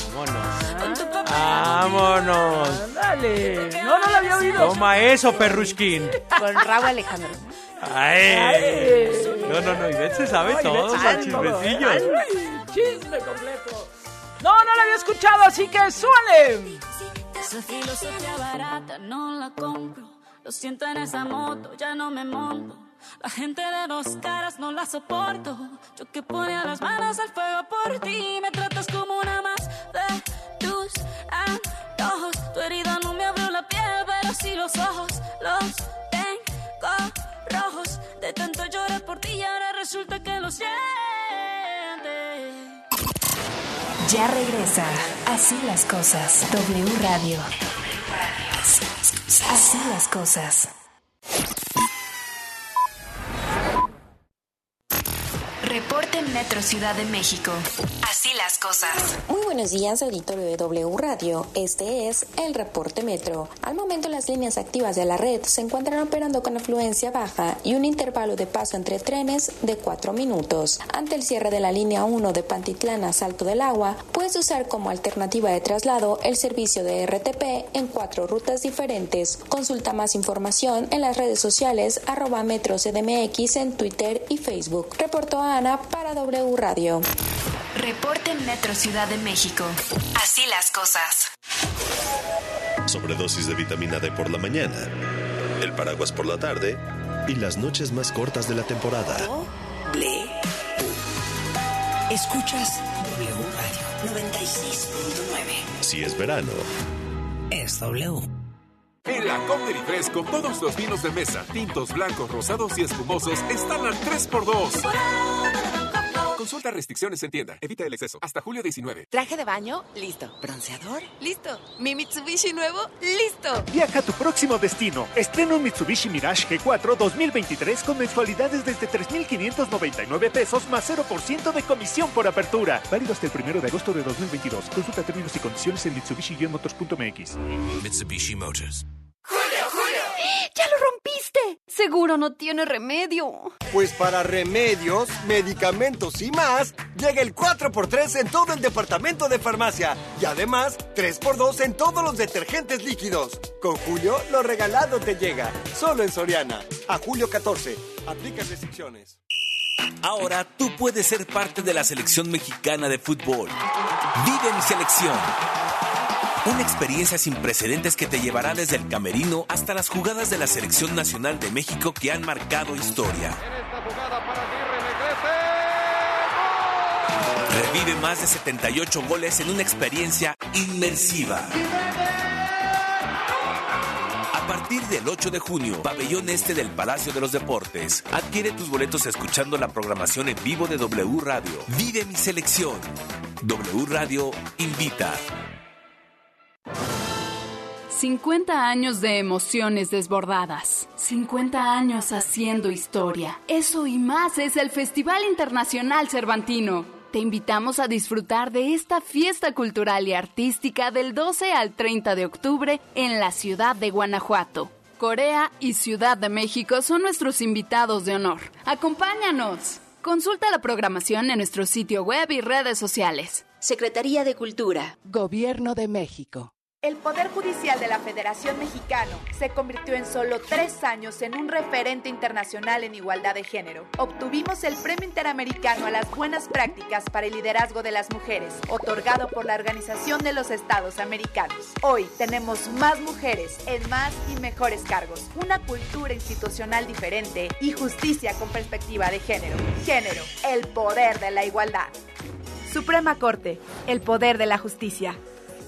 Vámonos. Dale. No la había oído. Toma eso, perrushkin. Con Raúl Alejandro. Ay. No, Ivette se sabe todo, al chismecillo. Chisme completo. No la había escuchado, así que suene. Esa filosofía barata no la compro. Lo siento en esa moto, ya no me monto. La gente de dos caras no la soporto. Yo que ponía las manos al fuego por ti. Me tratas como una más de tus antojos. Tu herida no me abrió la piel, pero sí los ojos. Los tengo rojos. De tanto llorar por ti y ahora resulta que los sientes. Ya regresa Así las Cosas. W Radio. Así las cosas. Reporte Metro Ciudad de México. Así las cosas. Muy buenos días, auditorio de W Radio. Este es el Reporte Metro. Al momento, las líneas activas de la red se encuentran operando con afluencia baja y un intervalo de paso entre trenes de 4 minutos. Ante el cierre de la línea 1 de Pantitlán a Salto del Agua, puedes usar como alternativa de traslado el servicio de RTP en 4 rutas diferentes. Consulta más información en las redes sociales @MetroCDMX en Twitter y Facebook. Reportó Ana para W Radio. Reporte Metro Ciudad de México. Así las cosas. Sobredosis de vitamina D por la mañana, el paraguas por la tarde y las noches más cortas de la temporada. Escuchas W Radio 96.9. Si es verano, es W. En la Cóctel y Fresco, todos los vinos de mesa, tintos, blancos, rosados y espumosos están al 3x2. Consulta restricciones en tienda. Evita el exceso. Hasta julio 19. Traje de baño, listo. Bronceador, listo. Mi Mitsubishi nuevo, listo. Viaja a tu próximo destino. Estrena un Mitsubishi Mirage G4 2023 con mensualidades desde 3,599 pesos más 0% de comisión por apertura. Válido hasta el 1 de agosto de 2022. Consulta términos y condiciones en Mitsubishi-motors.mx. Mitsubishi Motors. Julio, Seguro no tiene remedio. Pues para remedios, medicamentos y más, llega el 4x3 en todo el departamento de farmacia. Y además, 3x2 en todos los detergentes líquidos. Con Julio, lo regalado te llega. Solo en Soriana. A julio 14. Aplica restricciones. Ahora tú puedes ser parte de la selección mexicana de fútbol. Vive mi selección. Una experiencia sin precedentes que te llevará desde el camerino hasta las jugadas de la Selección Nacional de México que han marcado historia. Revive más de 78 goles en una experiencia inmersiva. A partir del 8 de junio, Pabellón Este del Palacio de los Deportes. Adquiere tus boletos escuchando la programación en vivo de W Radio. Vive mi selección. W Radio invita. 50 años de emociones desbordadas. 50 años haciendo historia. Eso y más es el Festival Internacional Cervantino. Te invitamos a disfrutar de esta fiesta cultural y artística del 12 al 30 de octubre en la ciudad de Guanajuato. Corea y Ciudad de México son nuestros invitados de honor. ¡Acompáñanos! Consulta la programación en nuestro sitio web y redes sociales. Secretaría de Cultura. Gobierno de México. El Poder Judicial de la Federación Mexicano se convirtió en solo 3 años en un referente internacional en igualdad de género. Obtuvimos el Premio Interamericano a las Buenas Prácticas para el Liderazgo de las Mujeres, otorgado por la Organización de los Estados Americanos. Hoy tenemos más mujeres en más y mejores cargos, una cultura institucional diferente y justicia con perspectiva de género. Género, el poder de la igualdad. Suprema Corte, el poder de la justicia.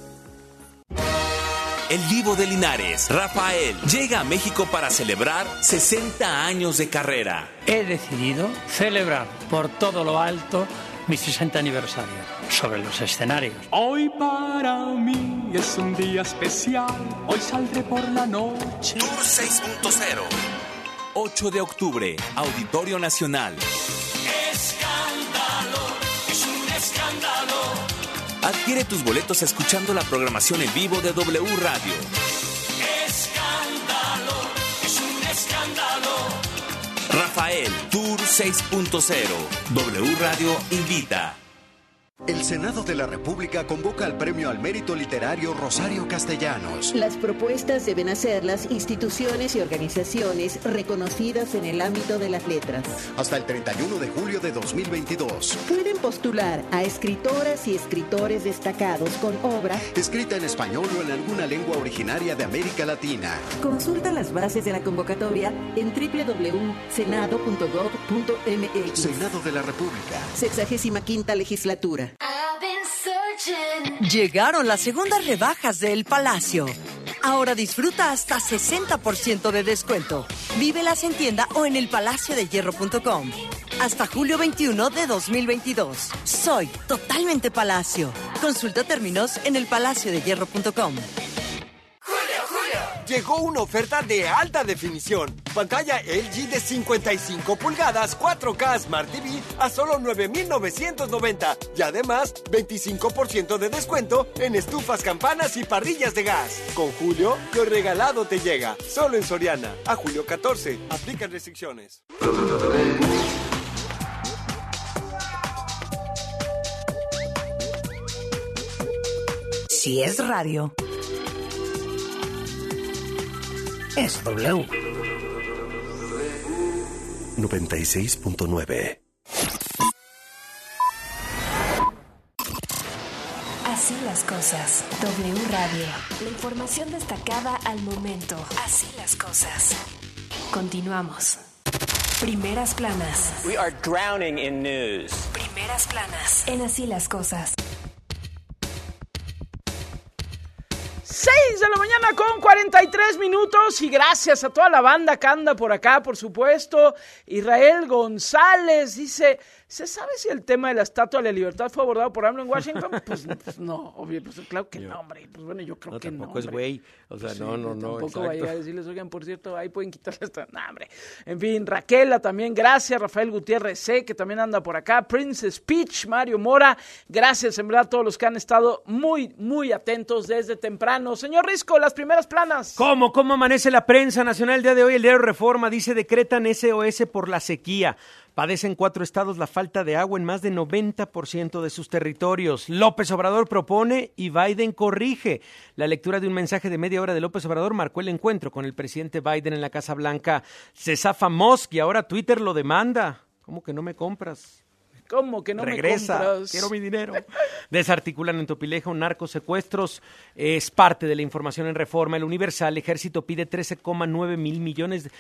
El Divo de Linares, Rafael, llega a México para celebrar 60 años de carrera. He decidido celebrar por todo lo alto mi 60 aniversario sobre los escenarios. Hoy para mí es un día especial, hoy saldré por la noche. Tour 6.0, 8 de octubre, Auditorio Nacional. Escándalo, es un escándalo. Adquiere tus boletos escuchando la programación en vivo de W Radio. Escándalo, es un escándalo. Rafael, Tour 6.0. W Radio invita. El Senado de la República convoca al Premio al Mérito Literario Rosario Castellanos. Las propuestas deben hacerlas instituciones y organizaciones reconocidas en el ámbito de las letras. Hasta el 31 de julio de 2022. Pueden postular a escritoras y escritores destacados con obra escrita en español o en alguna lengua originaria de América Latina. Consulta las bases de la convocatoria en www.senado.gov.mx. Senado de la República. 65ª legislatura. Llegaron las segundas rebajas de El Palacio. Ahora disfruta hasta 60% de descuento. Vívelas en tienda o en elpalaciodehierro.com. Hasta julio 21 de 2022. Soy totalmente Palacio. Consulta términos en elpalaciodehierro.com. Llegó una oferta de alta definición. Pantalla LG de 55 pulgadas 4K Smart TV a solo 9,990. Y además, 25% de descuento en estufas, campanas y parrillas de gas. Con Julio, lo regalado te llega. Solo en Soriana. A julio 14. Aplican restricciones. Si es radio, es W. 96.9. Así las cosas. W Radio. La información destacada al momento. Así las cosas. Continuamos. Primeras planas. We are drowning in news. Primeras planas. En Así las cosas. 6 de la mañana con 43 minutos y gracias a toda la banda que anda por acá, por supuesto. Israel González dice, ¿Se sabe si el tema de la Estatua de la Libertad fue abordado por AMLO en Washington? Pues no, obvio, pues claro que no, hombre. Pues bueno, yo creo que no. Tampoco es güey. O sea, sí, no. Tampoco va a llegar a decirles, oigan, por cierto, ahí pueden quitarle esta. No, hombre. En fin, Raquela también, gracias. Rafael Gutiérrez C, que también anda por acá. Prince Speech, Mario Mora. Gracias, en verdad, a todos los que han estado muy, muy atentos desde temprano. Señor Risco, las primeras planas. ¿Cómo amanece la prensa nacional el día de hoy? El diario Reforma dice, decretan SOS por la sequía. Padecen 4 estados la falta de agua en más de 90% de sus territorios. López Obrador propone y Biden corrige. La lectura de un mensaje de media hora de López Obrador marcó el encuentro con el presidente Biden en la Casa Blanca. Se zafa Musk y ahora Twitter lo demanda. ¿Cómo que no me compras? ¿Cómo que no Regresa, me compras? Quiero mi dinero. Desarticulan en Topilejo narcosecuestros. Es parte de la información en Reforma. El Universal, Ejército pide 13.9 mil millones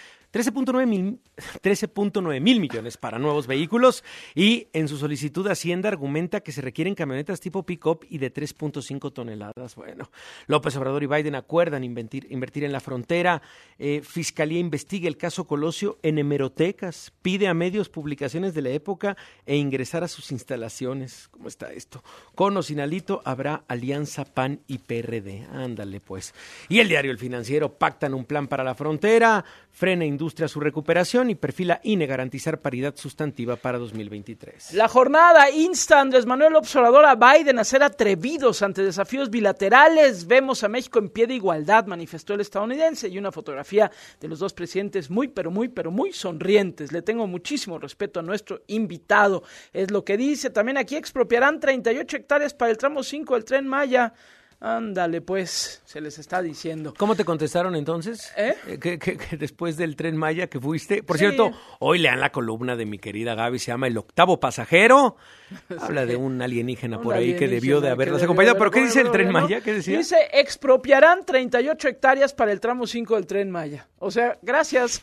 para nuevos vehículos. Y en su solicitud Hacienda argumenta que se requieren camionetas tipo pick-up y de 3.5 toneladas. Bueno, López Obrador y Biden acuerdan invertir en la frontera. Fiscalía investiga el caso Colosio en hemerotecas. Pide a medios publicaciones de la época e ingresar a sus instalaciones. ¿Cómo está esto? Con o sin Alito habrá alianza PAN y PRD. Ándale pues. Y el diario El Financiero, pactan un plan para la frontera, frena industria su recuperación y perfila INE garantizar paridad sustantiva para 2023. La Jornada insta a Andrés Manuel López Obrador a Biden a ser atrevidos ante desafíos bilaterales. Vemos a México en pie de igualdad, manifestó el estadounidense, y una fotografía de los dos presidentes muy sonrientes. Le tengo muchísimo respeto a nuestro invitado. Es lo que dice. También aquí expropiarán 38 hectáreas para el tramo 5 del Tren Maya. Ándale, pues, se les está diciendo. ¿Cómo te contestaron entonces? Que después del Tren Maya que fuiste. Por cierto, hoy lean la columna de mi querida Gaby, se llama El Octavo Pasajero. Habla de un alienígena por ahí que debió de haberlas acompañado. ¿Pero qué dice el Tren Maya? ¿Qué decía? Dice, expropiarán 38 hectáreas para el tramo 5 del Tren Maya. O sea, gracias.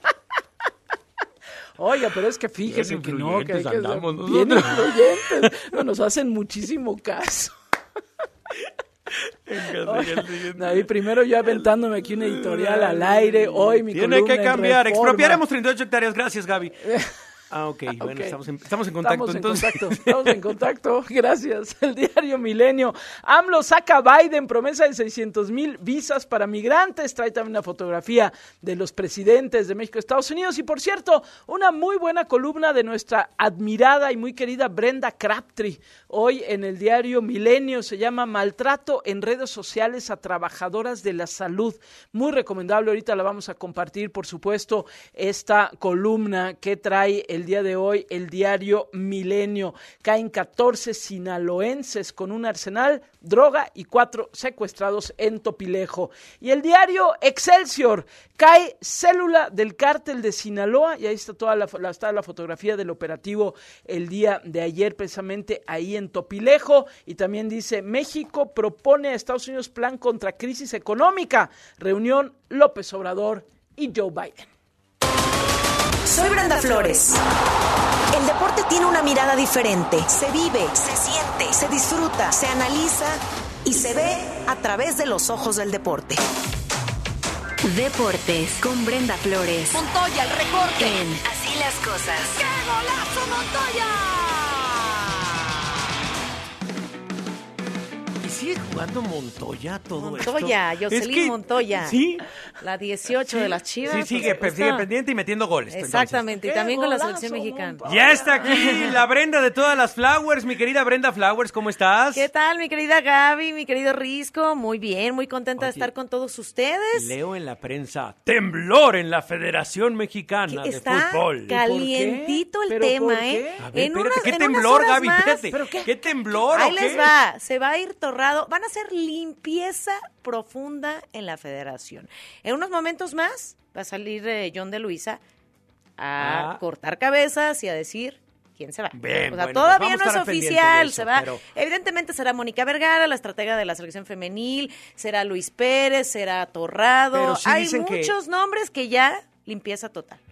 Oiga, pero es que fíjese que no, que hay que ser bien influyentes. No, nos hacen muchísimo caso. Ahí primero yo aventándome aquí una editorial al aire. Hoy mi tiene columna que cambiar. en Reforma. Expropiaremos 38 hectáreas. Gracias, Gaby. Ok, bueno, estamos en contacto. Estamos en contacto, gracias. El diario Milenio. AMLO saca a Biden promesa de 600,000 visas para migrantes. Trae también una fotografía de los presidentes de México y Estados Unidos. Y por cierto, una muy buena columna de nuestra admirada y muy querida Brenda Crabtree. Hoy en el diario Milenio, se llama Maltrato en redes sociales a trabajadoras de la salud. Muy recomendable, ahorita la vamos a compartir, por supuesto, esta columna que trae el día de hoy el diario Milenio. Caen 14 sinaloenses con un arsenal, droga y 4 secuestrados en Topilejo. Y el diario Excelsior, cae célula del cártel de Sinaloa, y ahí está toda la fotografía del operativo el día de ayer, precisamente ahí en Topilejo. Y también dice, México propone a Estados Unidos plan contra crisis económica. Reunión López Obrador y Joe Biden. Soy Brenda Flores. El deporte tiene una mirada diferente. Se vive, se siente, se disfruta, se analiza y se ve a través de los ojos del deporte. Deportes con Brenda Flores. Montoya, el recorte. Así las cosas. ¡Qué golazo, Montoya! ¿Sigue jugando Montoya todo esto? Montoya, Jocelyn Montoya. ¿Sí? La 18 de las Chivas. Sí, sigue pendiente y metiendo goles. Exactamente, entonces. Y también con la selección mexicana. Ya está aquí la Brenda de todas las Flowers, mi querida Brenda Flowers, ¿cómo estás? ¿Qué tal, mi querida Gaby, mi querido Risco? Muy bien, muy contenta de estar con todos ustedes. Leo en la prensa, temblor en la Federación Mexicana de Fútbol. Está calientito el tema, ¿eh? A ver, ¿qué temblor, Gaby? Espérate, ¿qué temblor Ahí les va, se va a ir torrado. Van a hacer limpieza profunda en la federación. En unos momentos más va a salir John de Luisa a cortar cabezas y a decir quién se va. Bien, todavía no es oficial, se va. Pero... Evidentemente será Mónica Vergara, la estratega de la selección femenil, será Luis Pérez, será Torrado. Sí, hay muchos nombres que ya limpieza total.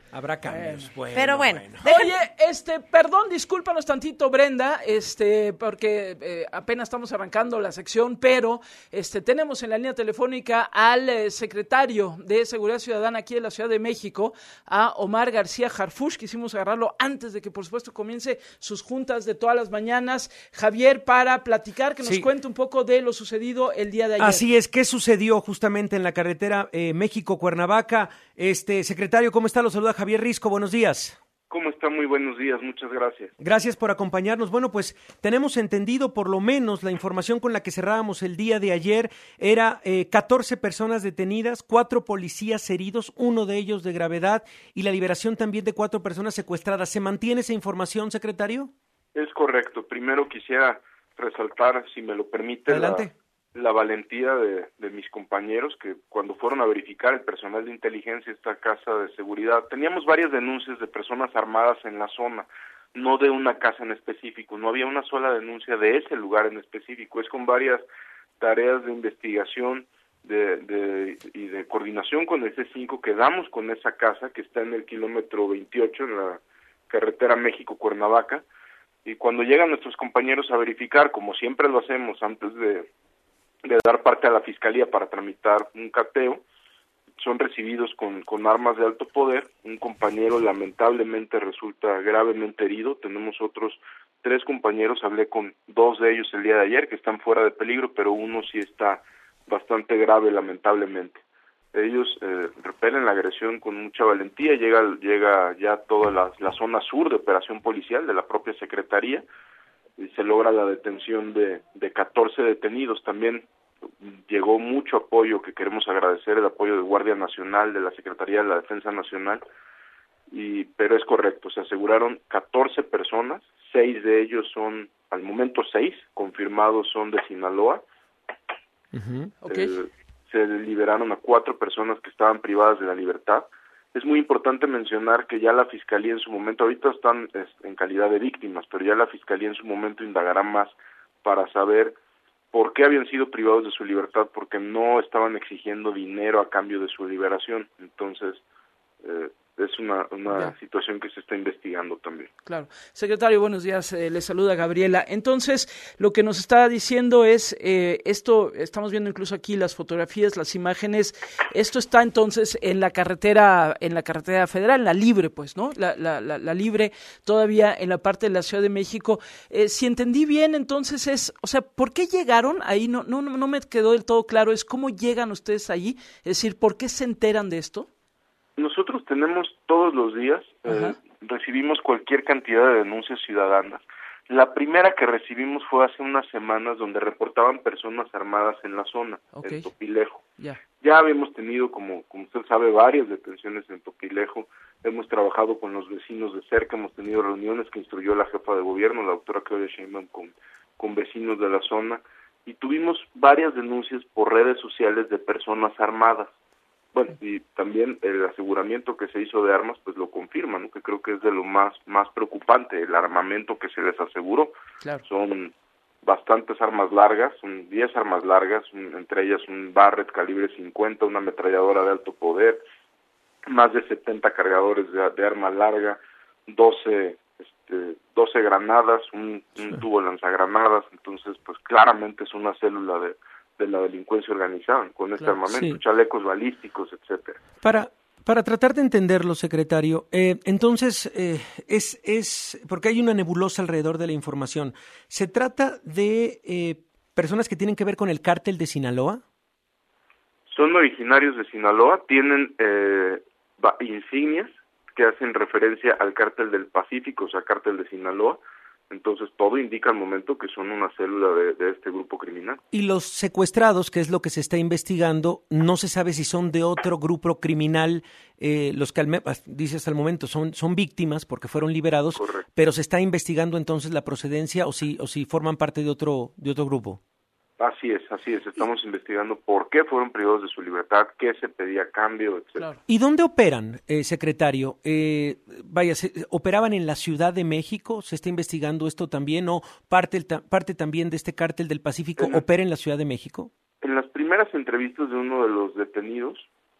Habrá cambios. Pero bueno. Oye, perdón, discúlpanos tantito, Brenda, porque apenas estamos arrancando la sección, pero tenemos en la línea telefónica al secretario de Seguridad Ciudadana aquí de la Ciudad de México, a Omar García Harfuch. Quisimos agarrarlo antes de que, por supuesto, comience sus juntas de todas las mañanas. Javier, para platicar, que nos cuente un poco de lo sucedido el día de ayer. Así es, ¿qué sucedió justamente en la carretera México-Cuernavaca? Secretario, ¿cómo está? Lo saluda Javier Risco, buenos días. ¿Cómo está? Muy buenos días, muchas gracias. Gracias por acompañarnos. Bueno, pues tenemos entendido, por lo menos la información con la que cerrábamos el día de ayer, era 14 personas detenidas, 4 policías heridos, 1 de ellos de gravedad, y la liberación también de 4 personas secuestradas. ¿Se mantiene esa información, secretario? Es correcto. Primero quisiera resaltar, si me lo permite, la valentía de mis compañeros que cuando fueron a verificar el personal de inteligencia esta casa de seguridad, teníamos varias denuncias de personas armadas en la zona, no de una casa en específico, no había una sola denuncia de ese lugar en específico, es con varias tareas de investigación y de coordinación con el C5 que damos con esa casa que está en el kilómetro 28 en la carretera México-Cuernavaca, y cuando llegan nuestros compañeros a verificar, como siempre lo hacemos antes de dar parte a la fiscalía para tramitar un cateo, son recibidos con armas de alto poder. Un compañero lamentablemente resulta gravemente herido. Tenemos otros 3 compañeros, hablé con 2 de ellos el día de ayer que están fuera de peligro, pero uno sí está bastante grave lamentablemente. Ellos repelen la agresión con mucha valentía, llega ya toda la zona sur de operación policial de la propia Secretaría, y se logra la detención de 14 detenidos. También llegó mucho apoyo que queremos agradecer, el apoyo de Guardia Nacional, de la Secretaría de la Defensa Nacional, pero es correcto, se aseguraron 14 personas, 6 de ellos son, al momento 6 confirmados son de Sinaloa. Se liberaron a 4 personas que estaban privadas de la libertad. Es muy importante mencionar que ya la Fiscalía en su momento, ahorita están en calidad de víctimas, pero ya la Fiscalía en su momento indagará más para saber por qué habían sido privados de su libertad, porque no estaban exigiendo dinero a cambio de su liberación. Entonces, es una situación que se está investigando también. Claro. Secretario, buenos días. Le saluda Gabriela. Entonces, lo que nos está diciendo es, esto, estamos viendo incluso aquí las fotografías, las imágenes, esto está entonces en la carretera federal, la libre, pues, ¿no? La libre, todavía en la parte de la Ciudad de México. Si entendí bien, entonces ¿por qué llegaron ahí? No me quedó del todo claro, es cómo llegan ustedes allí, es decir, ¿por qué se enteran de esto? Nosotros tenemos todos los días, recibimos cualquier cantidad de denuncias ciudadanas. La primera que recibimos fue hace unas semanas donde reportaban personas armadas en la zona, en Topilejo. Ya habíamos tenido, como usted sabe, varias detenciones en Topilejo. Hemos trabajado con los vecinos de cerca, hemos tenido reuniones que instruyó la jefa de gobierno, la doctora Claudia Sheinbaum, con vecinos de la zona. Y tuvimos varias denuncias por redes sociales de personas armadas. Bueno, y también el aseguramiento que se hizo de armas, pues lo confirma, ¿no? Que creo que es de lo más preocupante, el armamento que se les aseguró. Claro. Son bastantes armas largas, son 10 armas largas, entre ellas un Barrett calibre 50, una ametralladora de alto poder, más de 70 cargadores de arma larga, 12 granadas, un tubo lanzagranadas. Entonces, pues claramente es una célula de la delincuencia organizada con este armamento, chalecos balísticos, etcétera. Para tratar de entenderlo, secretario, entonces es porque hay una nebulosa alrededor de la información. ¿Se trata de personas que tienen que ver con el cártel de Sinaloa? Son originarios de Sinaloa, tienen insignias que hacen referencia al cártel del Pacífico, o sea, cártel de Sinaloa. Entonces, todo indica al momento que son una célula de este grupo criminal. Y los secuestrados, que es lo que se está investigando, no se sabe si son de otro grupo criminal, los que dice hasta el momento son víctimas porque fueron liberados. Correcto. Pero se está investigando entonces la procedencia o si forman parte de otro grupo. Así es, estamos investigando por qué fueron privados de su libertad, qué se pedía a cambio, etc. Claro. ¿Y dónde operan, secretario? ¿Operaban en la Ciudad de México? ¿Se está investigando esto también? ¿O parte también de este cártel del Pacífico opera en la Ciudad de México? En las primeras entrevistas de uno de los detenidos,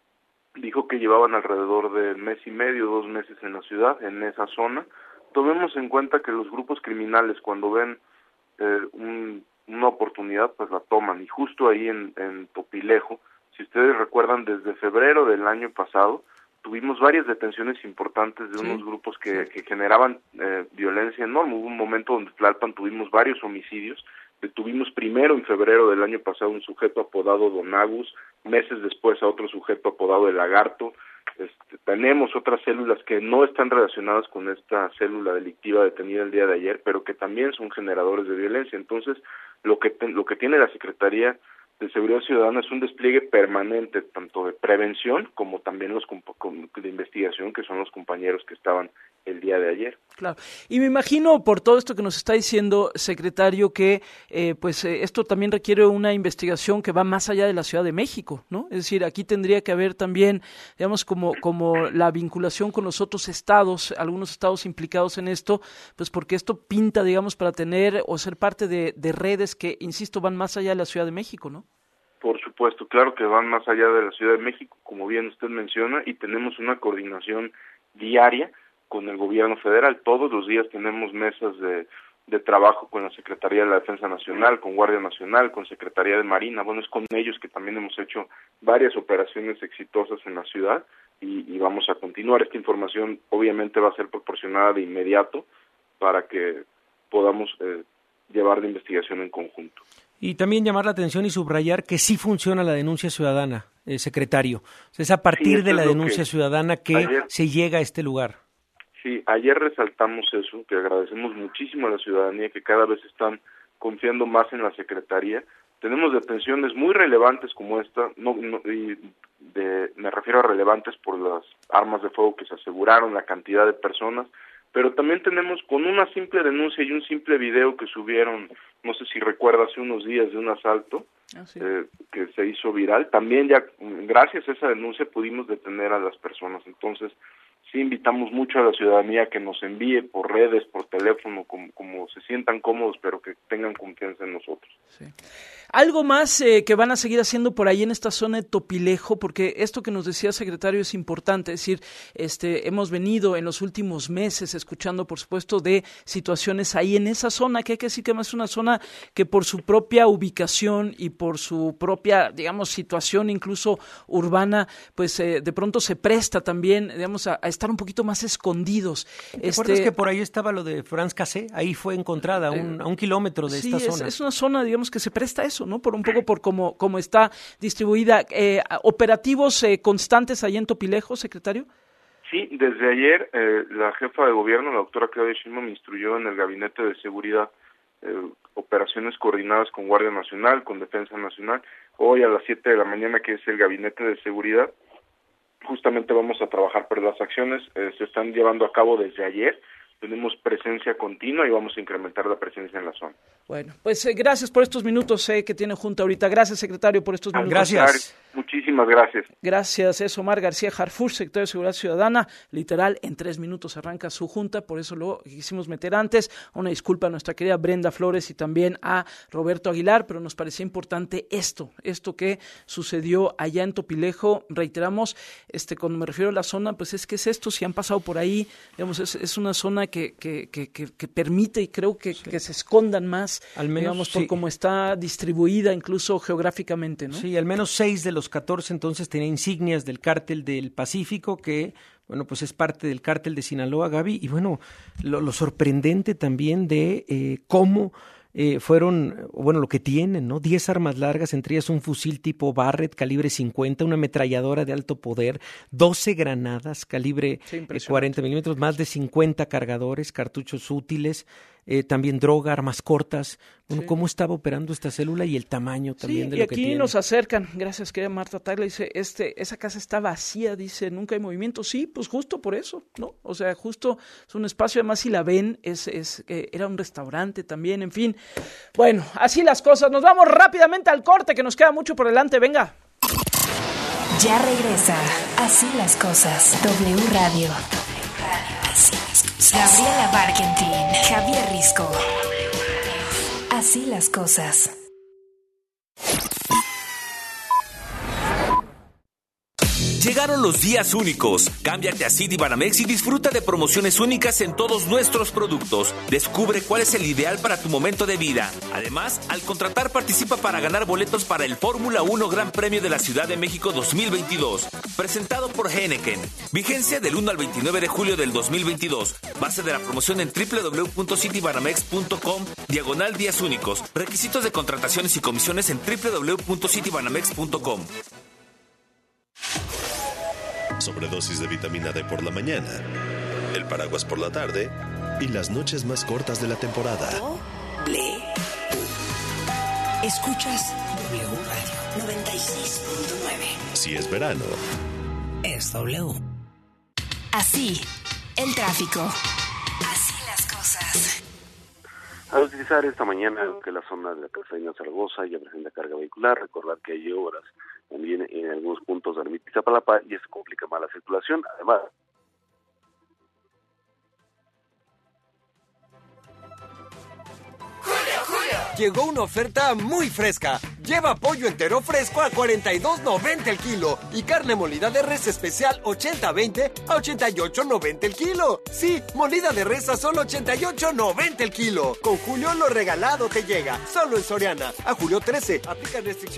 dijo que llevaban alrededor de mes y medio, 2 meses en la ciudad, en esa zona. Tomemos en cuenta que los grupos criminales, cuando ven una oportunidad, pues la toman, y justo ahí en Topilejo, si ustedes recuerdan, desde febrero del año pasado, tuvimos varias detenciones importantes de unos grupos que generaban violencia enorme. Hubo un momento donde en Tlalpan tuvimos varios homicidios. Detuvimos primero en febrero del año pasado un sujeto apodado Don Agus, meses después a otro sujeto apodado El Lagarto. Tenemos otras células que no están relacionadas con esta célula delictiva detenida el día de ayer, pero que también son generadores de violencia. Entonces, lo que tiene la Secretaría de Seguridad Ciudadana es un despliegue permanente, tanto de prevención como también de investigación, que son los compañeros que estaban el día de ayer. Claro, y me imagino por todo esto que nos está diciendo, secretario, que esto también requiere una investigación que va más allá de la Ciudad de México, ¿no? Es decir, aquí tendría que haber también, digamos, como la vinculación con los otros estados, algunos estados implicados en esto, pues porque esto pinta, digamos, para tener o ser parte de redes que, insisto, van más allá de la Ciudad de México, ¿no? Por supuesto, claro que van más allá de la Ciudad de México, como bien usted menciona, y tenemos una coordinación diaria con el gobierno federal. Todos los días tenemos mesas de trabajo con la Secretaría de la Defensa Nacional, con Guardia Nacional, con Secretaría de Marina. Bueno, es con ellos que también hemos hecho varias operaciones exitosas en la ciudad y vamos a continuar. Esta información obviamente va a ser proporcionada de inmediato para que podamos llevar la investigación en conjunto. Y también llamar la atención y subrayar que sí funciona la denuncia ciudadana, secretario. O sea, es a partir de la denuncia ciudadana que se llega a este lugar. Sí, ayer resaltamos eso, que agradecemos muchísimo a la ciudadanía que cada vez están confiando más en la Secretaría. Tenemos detenciones muy relevantes como esta, me refiero a relevantes por las armas de fuego que se aseguraron, la cantidad de personas, pero también tenemos con una simple denuncia y un simple video que subieron, no sé si recuerda, hace unos días de un asalto que se hizo viral, también ya gracias a esa denuncia pudimos detener a las personas. Entonces sí invitamos mucho a la ciudadanía que nos envíe por redes, por teléfono, como se sientan cómodos, pero que tengan confianza en nosotros. Sí. Algo más que van a seguir haciendo por ahí en esta zona de Topilejo, porque esto que nos decía, secretario, es importante. Es decir, hemos venido en los últimos meses escuchando, por supuesto, de situaciones ahí en esa zona, que hay que decir que es una zona que por su propia ubicación y por su propia, digamos, situación incluso urbana, pues de pronto se presta también, digamos, a estar un poquito más escondidos. ¿Te acuerdas que por ahí estaba lo de France Cassé? Ahí fue encontrada a un kilómetro de esta zona. Es una zona, digamos, que se presta a eso, ¿no? Por un poco por cómo está distribuida. ¿Operativos constantes ahí en Topilejo, secretario? Sí, desde ayer la jefa de gobierno, la doctora Claudia Sheinbaum, me instruyó en el Gabinete de Seguridad operaciones coordinadas con Guardia Nacional, con Defensa Nacional. Hoy a las 7 de la mañana, que es el Gabinete de Seguridad, justamente vamos a trabajar, pero las acciones se están llevando a cabo desde ayer. Tenemos presencia continua y vamos a incrementar la presencia en la zona. Bueno, pues gracias por estos minutos que tiene junta ahorita. Gracias, secretario, por estos minutos. Gracias. Muchísimas gracias. Gracias, es Omar García Harfuch, secretario de Seguridad Ciudadana. Literal, en 3 minutos arranca su junta, por eso lo quisimos meter antes. Una disculpa a nuestra querida Brenda Flores y también a Roberto Aguilar, pero nos parecía importante esto que sucedió allá en Topilejo. Reiteramos, cuando me refiero a la zona, pues es que es esto, si han pasado por ahí, digamos, es una zona que permite, y creo que se escondan más, al menos, digamos, por cómo está distribuida incluso geográficamente, ¿no? Sí, al menos 6 de los 14 entonces tenía insignias del Cártel del Pacífico, que, bueno, pues es parte del Cártel de Sinaloa, Gaby, y bueno, lo sorprendente también de cómo fueron, bueno, lo que tienen, ¿no? 10 armas largas, entre ellas un fusil tipo Barrett calibre 50, una ametralladora de alto poder, 12 granadas calibre 40 milímetros, más de 50 cargadores, cartuchos útiles, también droga, armas cortas. Bueno, ¿cómo estaba operando esta célula y el tamaño también de lo que tiene? Y aquí nos acercan, gracias, querida Marta Tagla, dice, esa casa está vacía, dice, nunca hay movimiento. Sí, pues justo por eso, ¿no? O sea, justo es un espacio, además si la ven, era un restaurante también, en fin. Bueno, así las cosas. Nos vamos rápidamente al corte, que nos queda mucho por delante, venga. Ya regresa, Así las cosas, W Radio. Así las cosas. Gabriela Barkentin, Javier Risco. Así las cosas. Llegaron los días únicos. Cámbiate a Citibanamex y disfruta de promociones únicas en todos nuestros productos. Descubre cuál es el ideal para tu momento de vida. Además, al contratar participa para ganar boletos para el Fórmula 1 Gran Premio de la Ciudad de México 2022. Presentado por Heineken. Vigencia del 1 al 29 de julio del 2022. Base de la promoción en www.citibanamex.com/días únicos. Requisitos de contrataciones y comisiones en www.citibanamex.com. Sobredosis de vitamina D por la mañana, el paraguas por la tarde y las noches más cortas de la temporada. Escuchas W Radio 96.9. Si es verano, es W. Así, el tráfico. Así las cosas. Al utilizar esta mañana que la zona de la Castellana Zaragoza ya presenta carga vehicular, recordar que hay obras también en algunos puntos de Ermita Iztapalapa y esto complica más la circulación. Además, llegó una oferta muy fresca. Lleva pollo entero fresco a $42.90 el kilo y carne molida de res especial 80-20 a $88.90 el kilo. Sí, molida de res a solo $88.90 el kilo. Con Julio lo regalado te llega. Solo en Soriana. A julio 13. Aplica restricciones.